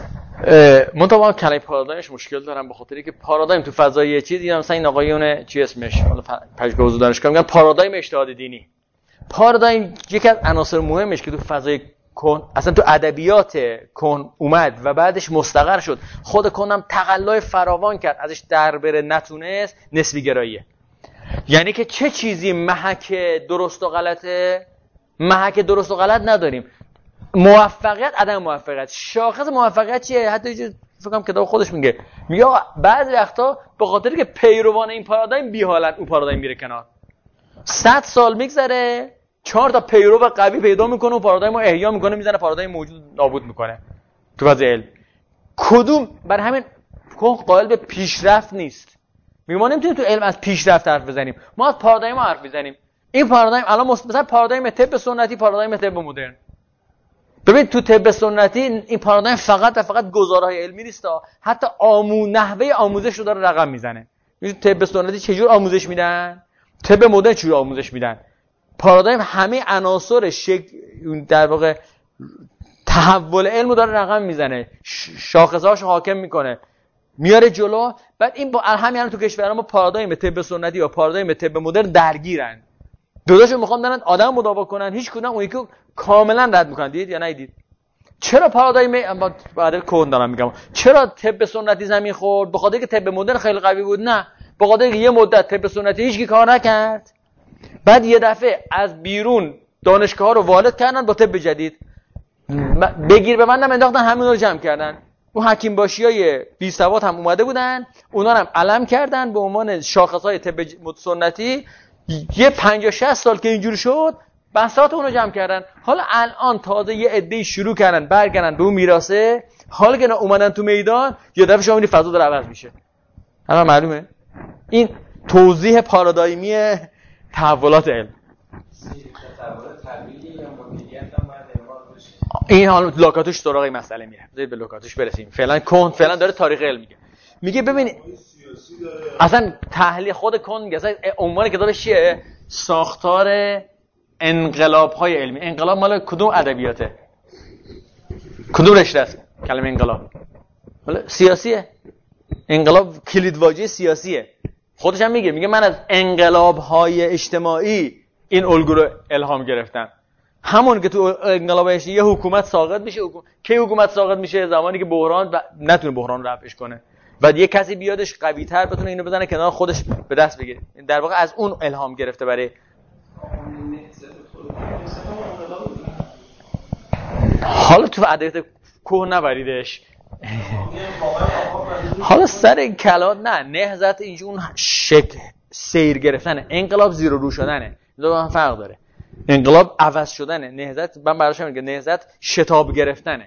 منتها کلمه پارادایمش مشکل دارم به خاطری که پارادایم تو فضای چیزی مثلا این آقایون چی اسمش حالا پژوهش حضور دانشگاه میگن پارادایم اجتهاد دینی. پارادایم یکی از عناصر مهمش که تو فضای کون اصلا تو ادبیات کون اومد و بعدش مستقر شد، خود کونم تقلای فراوان کرد، ازش در بره نتونست، نسبی گراییه. یعنی که چه چیزی محک درست و غلطه؟ محک درست و غلط نداریم. موفقیت عدم موفقیت، شاخص موفقیت چیه؟ حتی یه فکر کنم کتاب خودش میگه بعضی وقتا به خاطری که پیروان این پارادایم بی حالت اون پارادایم میره کنار، 100 سال میگذره 4 تا پیرو قوی پیدا میکنه و پارادایم رو احیا میکنه، میزنه پارادایم موجود نابود میکنه تو فضای علم. کدوم برای همین قائل به پیشرفت نیست. ما نمیتونیم تو علم از پیشرفت حرف بزنیم، ما از پارادایم حرف میزنیم. این پارادایم الان مثلا پارادایم طب سنتی، پارادایم طب مدرن. ببین تو طب سنتی این پارادایم فقط و فقط گزارهای علمی نیست، حتی نحوه آموزش رو داره رقم میزنه. طب سنتی چجور آموزش میدن، طب مدرن چجور آموزش میدن. پارادایم همه عناصر در واقع تحول علم رو داره رقم میزنه، شاخصهاش حاکم میکنه، میاره جلو. بعد این با همین تو کشور ما پارادایم طب سنتی و پارادایم طب مدرن درگیرن، دوتاشو میخوام دارن آدم مداوا کنن، هیچ کدوم اون یکی کاملا رد میکنن. دید یا ندید؟ چرا پارادایم بعد کون دارم میگم چرا طب سنتی زمین خورد؟ به خاطر که طب مدرن خیلی قوی بود؟ نه، به خاطر که یه مدت طب سنتی هیچکی کار نکرد، بعد یه دفعه از بیرون دانشگاه‌ها رو وارد کردن با طب جدید، بگیر به منم انداختن، همین رو جمع کردن. اون حکیم باشیای بی سواد هم اومده بودن، اونا هم علم کردن به عنوان شاخص‌های طب سنتی. یه 50-60 سال که اینجوری شد، بساط اون رو جمع کردن. حالا الان تازه یه عده‌ای شروع کردن برگردن به اون میراثه، حالا که اومدن تو میدان یه دفعه شما می‌بینید فضا داره عوض میشه. الان معلومه این توضیح پارادایمی تحولات علم. این حالا لوکاتوش سراغ این مسئله میره، بذارید به لوکاتوش برسیم. فعلا داره تاریخ علم میگه. میگه ببینید اصلا تحلیل خود کون میگه اصلا عنوان کتابش چیه؟ ساختار انقلاب‌های علمی. انقلاب مال کدوم ادبیاته؟ کدوم رشته است کلمه انقلاب؟ مال سیاسیه. انقلاب کلیدواژه سیاسیه. خودش هم میگه من از انقلاب‌های اجتماعی این الگو رو الهام گرفتم. همون که تو انقلاب اجتماعی یه حکومت ساقط میشه. کی حکومت ساقط میشه؟ زمانی که بحران نتونه بحران رفعش کنه، بعد یه کسی بیادش قوی‌تر بتونه اینو بزنه کنار، خودش به دست بگیره. در واقع از اون الهام گرفته برای حالا تو ادبیات کوه نبریدش. حالا سر این کلات نه، نهضت اینجا اون شکل سیر گرفتنه، انقلاب زیر و رو شدنه، دو هم فرق داره. انقلاب عوض شدنه، نهضت من براش میگم نهضت شتاب گرفتنه.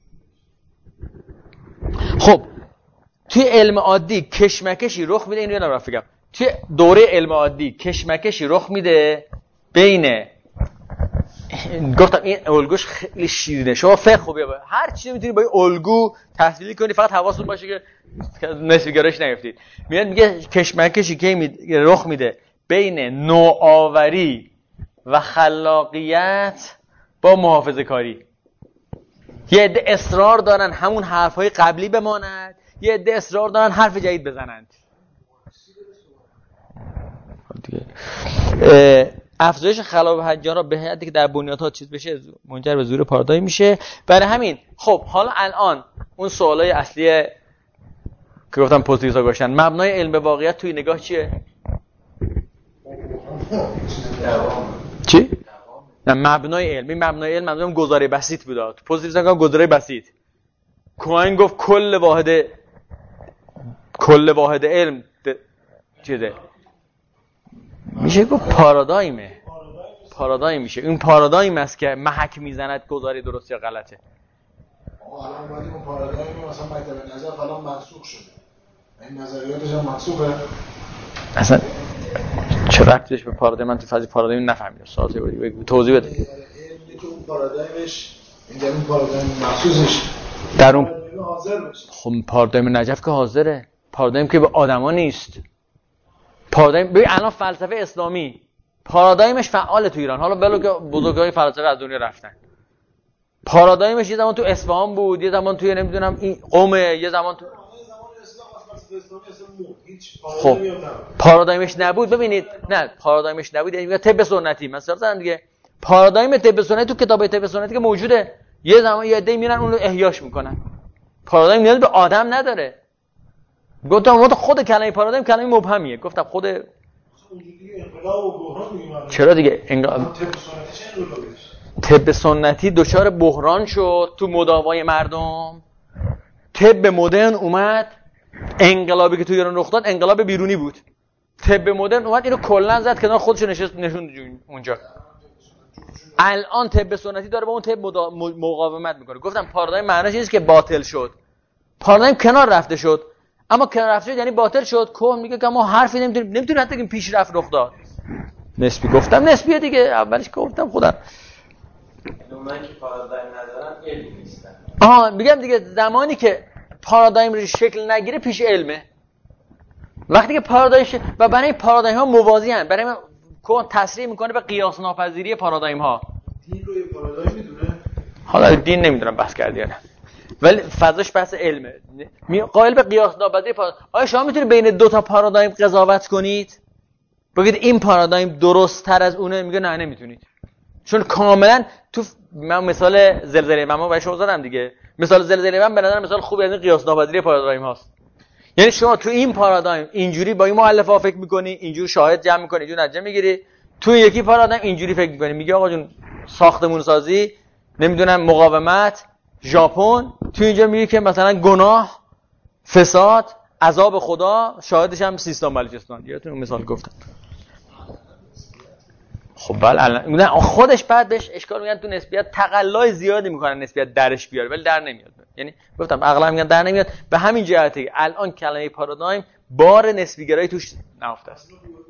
خب توی علم عادی کشمکشی رخ میده، اینو یادم رفت بگم. توی دوره علم عادی کشمکشی رخ میده بین، گفتم این الگوش خیلی شیرینه، شما فقه خوبیه هر چیزی میتونی با این الگو تحلیل کنی، فقط حواستون باشه که نسبی گرایش نیفتید. میگه کشمکشی که رخ میده بین نوآوری و خلاقیت با محافظه کاری. یه عده اصرار دارن همون حرفهای قبلی بمانند، یه عده اصرار دارن حرف جدید بزنند. افزایش خلا و هجارا به حدی که در بنیادها چیز بشه منجر به ظهور پارادایم میشه. برای همین خب حالا الان اون سوالای اصلی که گفتم پوزیتیوها گوشن، مبنای علم به واقعیت توی نگاه چیه؟ چی؟ نه مبنای علم، این مبنای علم منظورم گزاره بسیط بود. پوزیتیوها گفتم گزاره بسیط. کوهن گفت کل واحد علم چیزه، میشه گفت پارادایم میشه. این پارادایم است که محک میزند گزاره درست یا غلطه. الان اومدیم اون پارادایم مثلا مکتب نظر فلان منسوخ شده، این نظریاتش هم منسوخه. اصلا چه ربطیش به پارادایم؟ من تو فاز پارادایم نفهمیدم. ساده بگو توضیح بده. اینه که اون پارادایمش اینجا اون پارادایم محسوسش در اون حاضر بشه. خب پارادایم نجف که حاضره، پارادایم که به آدما نیست. پارادایم ببین الان فلسفه اسلامی پارادایمش فعاله تو ایران، حالا بلو که بزرگای فلسفه از دنیا رفتن. پارادایمش یه زمان تو اصفهان بود، یه زمان توی نمیدونم این قم، یه زمان تو خب پارادایمش نبود. ببینید نه پارادایمش نبود یعنی طب سنتی مثلا دیگه پارادایم طب سنتی تو کتاب طب سنتی که موجوده، یه زمان یه عده میرن اون رو احیاش میکنن. پارادایم نیاز به آدم نداره. گفتم خود کلمه پارادایم کلمه مبهمیه. گفتم خود چرا دیگه طب سنتی دچار بحران شد تو مداوای مردم. طب مدرن اومد، انقلابی که تو ایران رخ داد انقلاب بیرونی بود. طب مدرن اومد اینو کلا زد کنار خودش نشوند اونجا. الان طب سنتی داره با اون طب مقاومت میکنه. گفتم پارادایم معناش اینه که باطل شد. پارادایم کنار رفته شد. اما کنار رفته شد یعنی باطل شد. کوه میگه که ما حرفی نمیتونیم حتی بگیم پیشرفت رخ داد. نسبی گفتم نسبیه دیگه. اولش گفتم خودم من که پارادایم ندارم علم نیستم. میگم دیگه زمانی که پارادایم رو شکل نگیره پیش علمه. وقتی که پارادایم و برای پارادایم ها موازی هستند، برای من کون تصریح میکنه به قیاس ناپذیری پارادایم ها. دین رو یه پارادایم میدونه؟ حالا دین نمیدونم بحث کردی یا نه، ولی فضاش بحث علمه. قائل به قیاس ناپذیری پارادایم. آیا شما میتونید بین دو تا پارادایم قضاوت کنید؟ بگید این پارادایم درست تر از اونه؟ میگه نه نمیتونید. چون کاملا تو من مثال زلزله من برای شما زدم دیگه. مثال زلزله من به نظر مثال خوبی از این قیاس ناپذیری پارادایم هاست. یعنی شما تو این پارادایم اینجوری با این مؤلفه‌ها فکر می‌کنی، اینجوری شاهد جمع می‌کنی، اینجوری نتیجه می‌گیری. تو یکی پارادایم اینجوری فکر می‌کنی، میگه آقا جون ساختمون سازی، نمیدونم مقاومت، ژاپن، تو اینجا میگه که مثلا گناه، فساد، عذاب خدا، شاهدش هم سیستان بلوچستان. یادتون مثال گفتم. خب بله خودش بعد بهش اشکال میگن تو نسبیت تقلای زیادی میکنن نسبیت درش بیاره ولی در نمیاد. یعنی گفتم اغلب میگن در نمیاد. به همین جهته الان کلمه پارادایم بار نسبی گرایی توش نهفته است.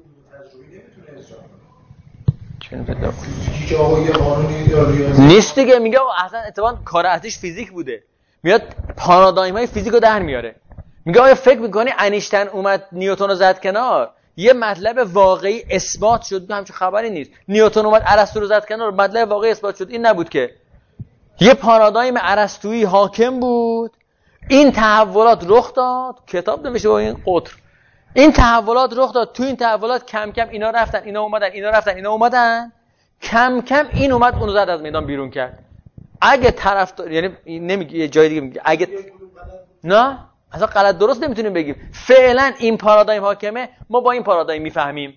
نیست دیگه. میگه اصلا اتفاقا کار اصلیش فیزیک بوده. میاد پارادایم های فیزیک رو در میاره. میگه آیا فکر میکنی انیشتین اومد نیوتن رو زد کنار؟ یه مطلب واقعی اثبات شد، همچین خبری نیست. نیوتن اومد ارسطو رو زد کنار، مطلب واقعی اثبات شد. این نبود که یه پارادایم ارسطویی حاکم بود، این تحولات رخ داد، کتاب نمیشه با این قطر، این تحولات رخ داد. تو این تحولات کم کم اینا رفتن اینا اومدن، اینا رفتن اینا اومدن، کم کم این اومد اونو زد از میدان بیرون کرد. اگه طرفدار یعنی نمیگه یه جای دیگه میگه اگه نه اصلا غلط درست نمیتونیم بگیم. فعلا این پارادایم حاکمه، ما با این پارادایم میفهمیم.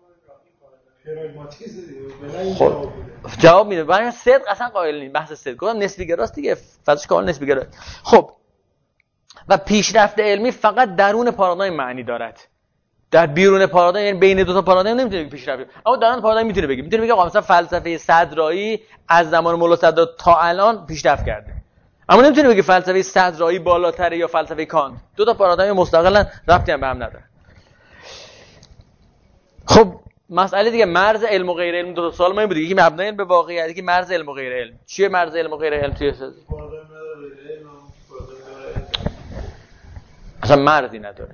خب جواب میده. برای صدق اصلا قائل نیست. بحث صدق گفتم نسبی گراست دیگه، فضاش کامل نسبی گرا. خب و پیشرفت علمی فقط درون پارادایم معنی دارد. در بیرون پارادایم یعنی بین دو تا پارادایم نمیتونه بگه پیشرفت، اما درون پارادایم میتونه بگه. میتونه بگه مثلا فلسفه صدرایی از زمان مولا صدرا تا الان پیشرفت کرده، اما نمیتونه بگه فلسفه صدرایی بالاتره یا فلسفه کانت. دو تا پارادایم مستقلن، ربطی هم به هم نداره. خب مسئله دیگه مرز علم و غیر علم. دو تا سوال مهم بود. یکی مبنای به واقعیت، یکی مرز علم و غیر علم. چیه مرز علم و غیر علم توی اصلا مرزی نداره.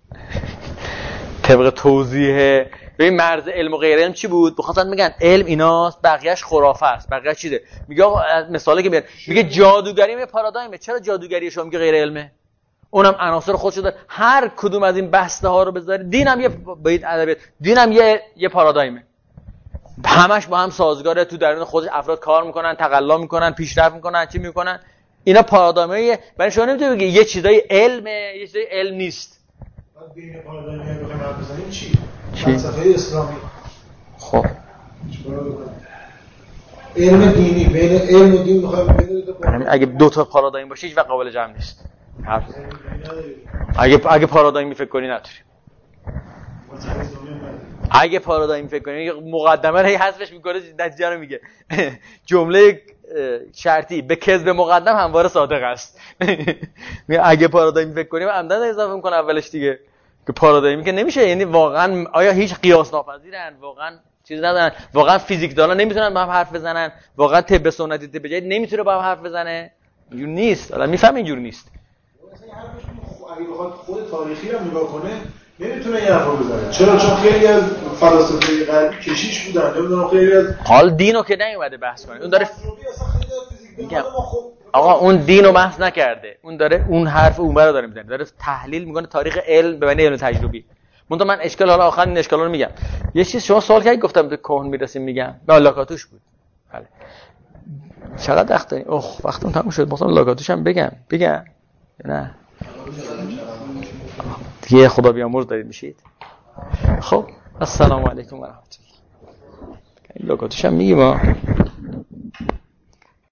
طبق توضیح ببین مرز علم و غیر علم چی بود؟ بخاطر میگن علم ایناست، بقیه‌اش خرافه است، بقیه‌اش چیزه. میگه مثالی که میگه جادوگری یه پارادایمه. چرا جادوگری شما میگه غیر علمه؟ اونم عناصر خودش داره. هر کدوم از این بسته ها رو بذاری، دینم یه باید ادبیات، دینم یه پارادایمه. همش با هم سازگاره. تو درون خودش افراد کار میکنن، تقلا میکنن، پیشرفت میکنن، چی میکنن. اینا پارادایمه. برای شما نمیتونی بگی یه چیزای علمه، یه چیزای علم نیست. بعد بین پارادایم بخوایم حرف بزنیم چی؟ فلسفه اسلامی. خب علم دینی، بین علم و دین بخوایم ببینیم اگه دو تا پارادایم باشه هیچ وقت قابل جمع نیست. اگه پارادایم فکر کنی نداری. اگه پارادایم فکر کنی مقدمه رو حذفش میکنه، نتیجه رو میگه. جمله شرطی به کذب مقدم همواره صادق است. اگه پارادایم فکر کنیم عمدن اضافه میکنه اولش دیگه که پارادایمی که نمیشه. یعنی واقعا آیا هیچ قیاس ناپذیرن؟ واقعا چیز ندارن؟ واقعا فیزیکدانا نمیتونن با هم حرف بزنن؟ واقعا طب سنتی طب جدید نمیتونه با هم حرف بزنه؟ اینجوری نیست. حالا میفهم اینجوری نیست. اگه بخواد خود تاریخی رو نگاه کنه نمیتونه یه حرفو بزنه. چرا؟ چون خیلی از فلاسفه غربی کشیش بودن. نمیدونم خیلی از حال دینو که نیومده بحث کنه. اون داره میگم آقا اون دین رو بحث نکرده، اون داره اون حرف اون رو داره میزنه، داره تحلیل میکنه تاریخ علم به معنی علم تجربی. من اشکال، حالا آخر این اشکالا رو میگم. یه چیز شما سوال کردید گفتم به کهن میرسیم، میگم نه لاکاتوش بود. بله چقدر وقت داریم؟ وقتم تموم شد. مثلا لاکاتوش هم بگم نه دیگه خدا بیامرز دارید میشید. خب السلام علیکم و رحمت الله. این لاکاتوش هم میگیم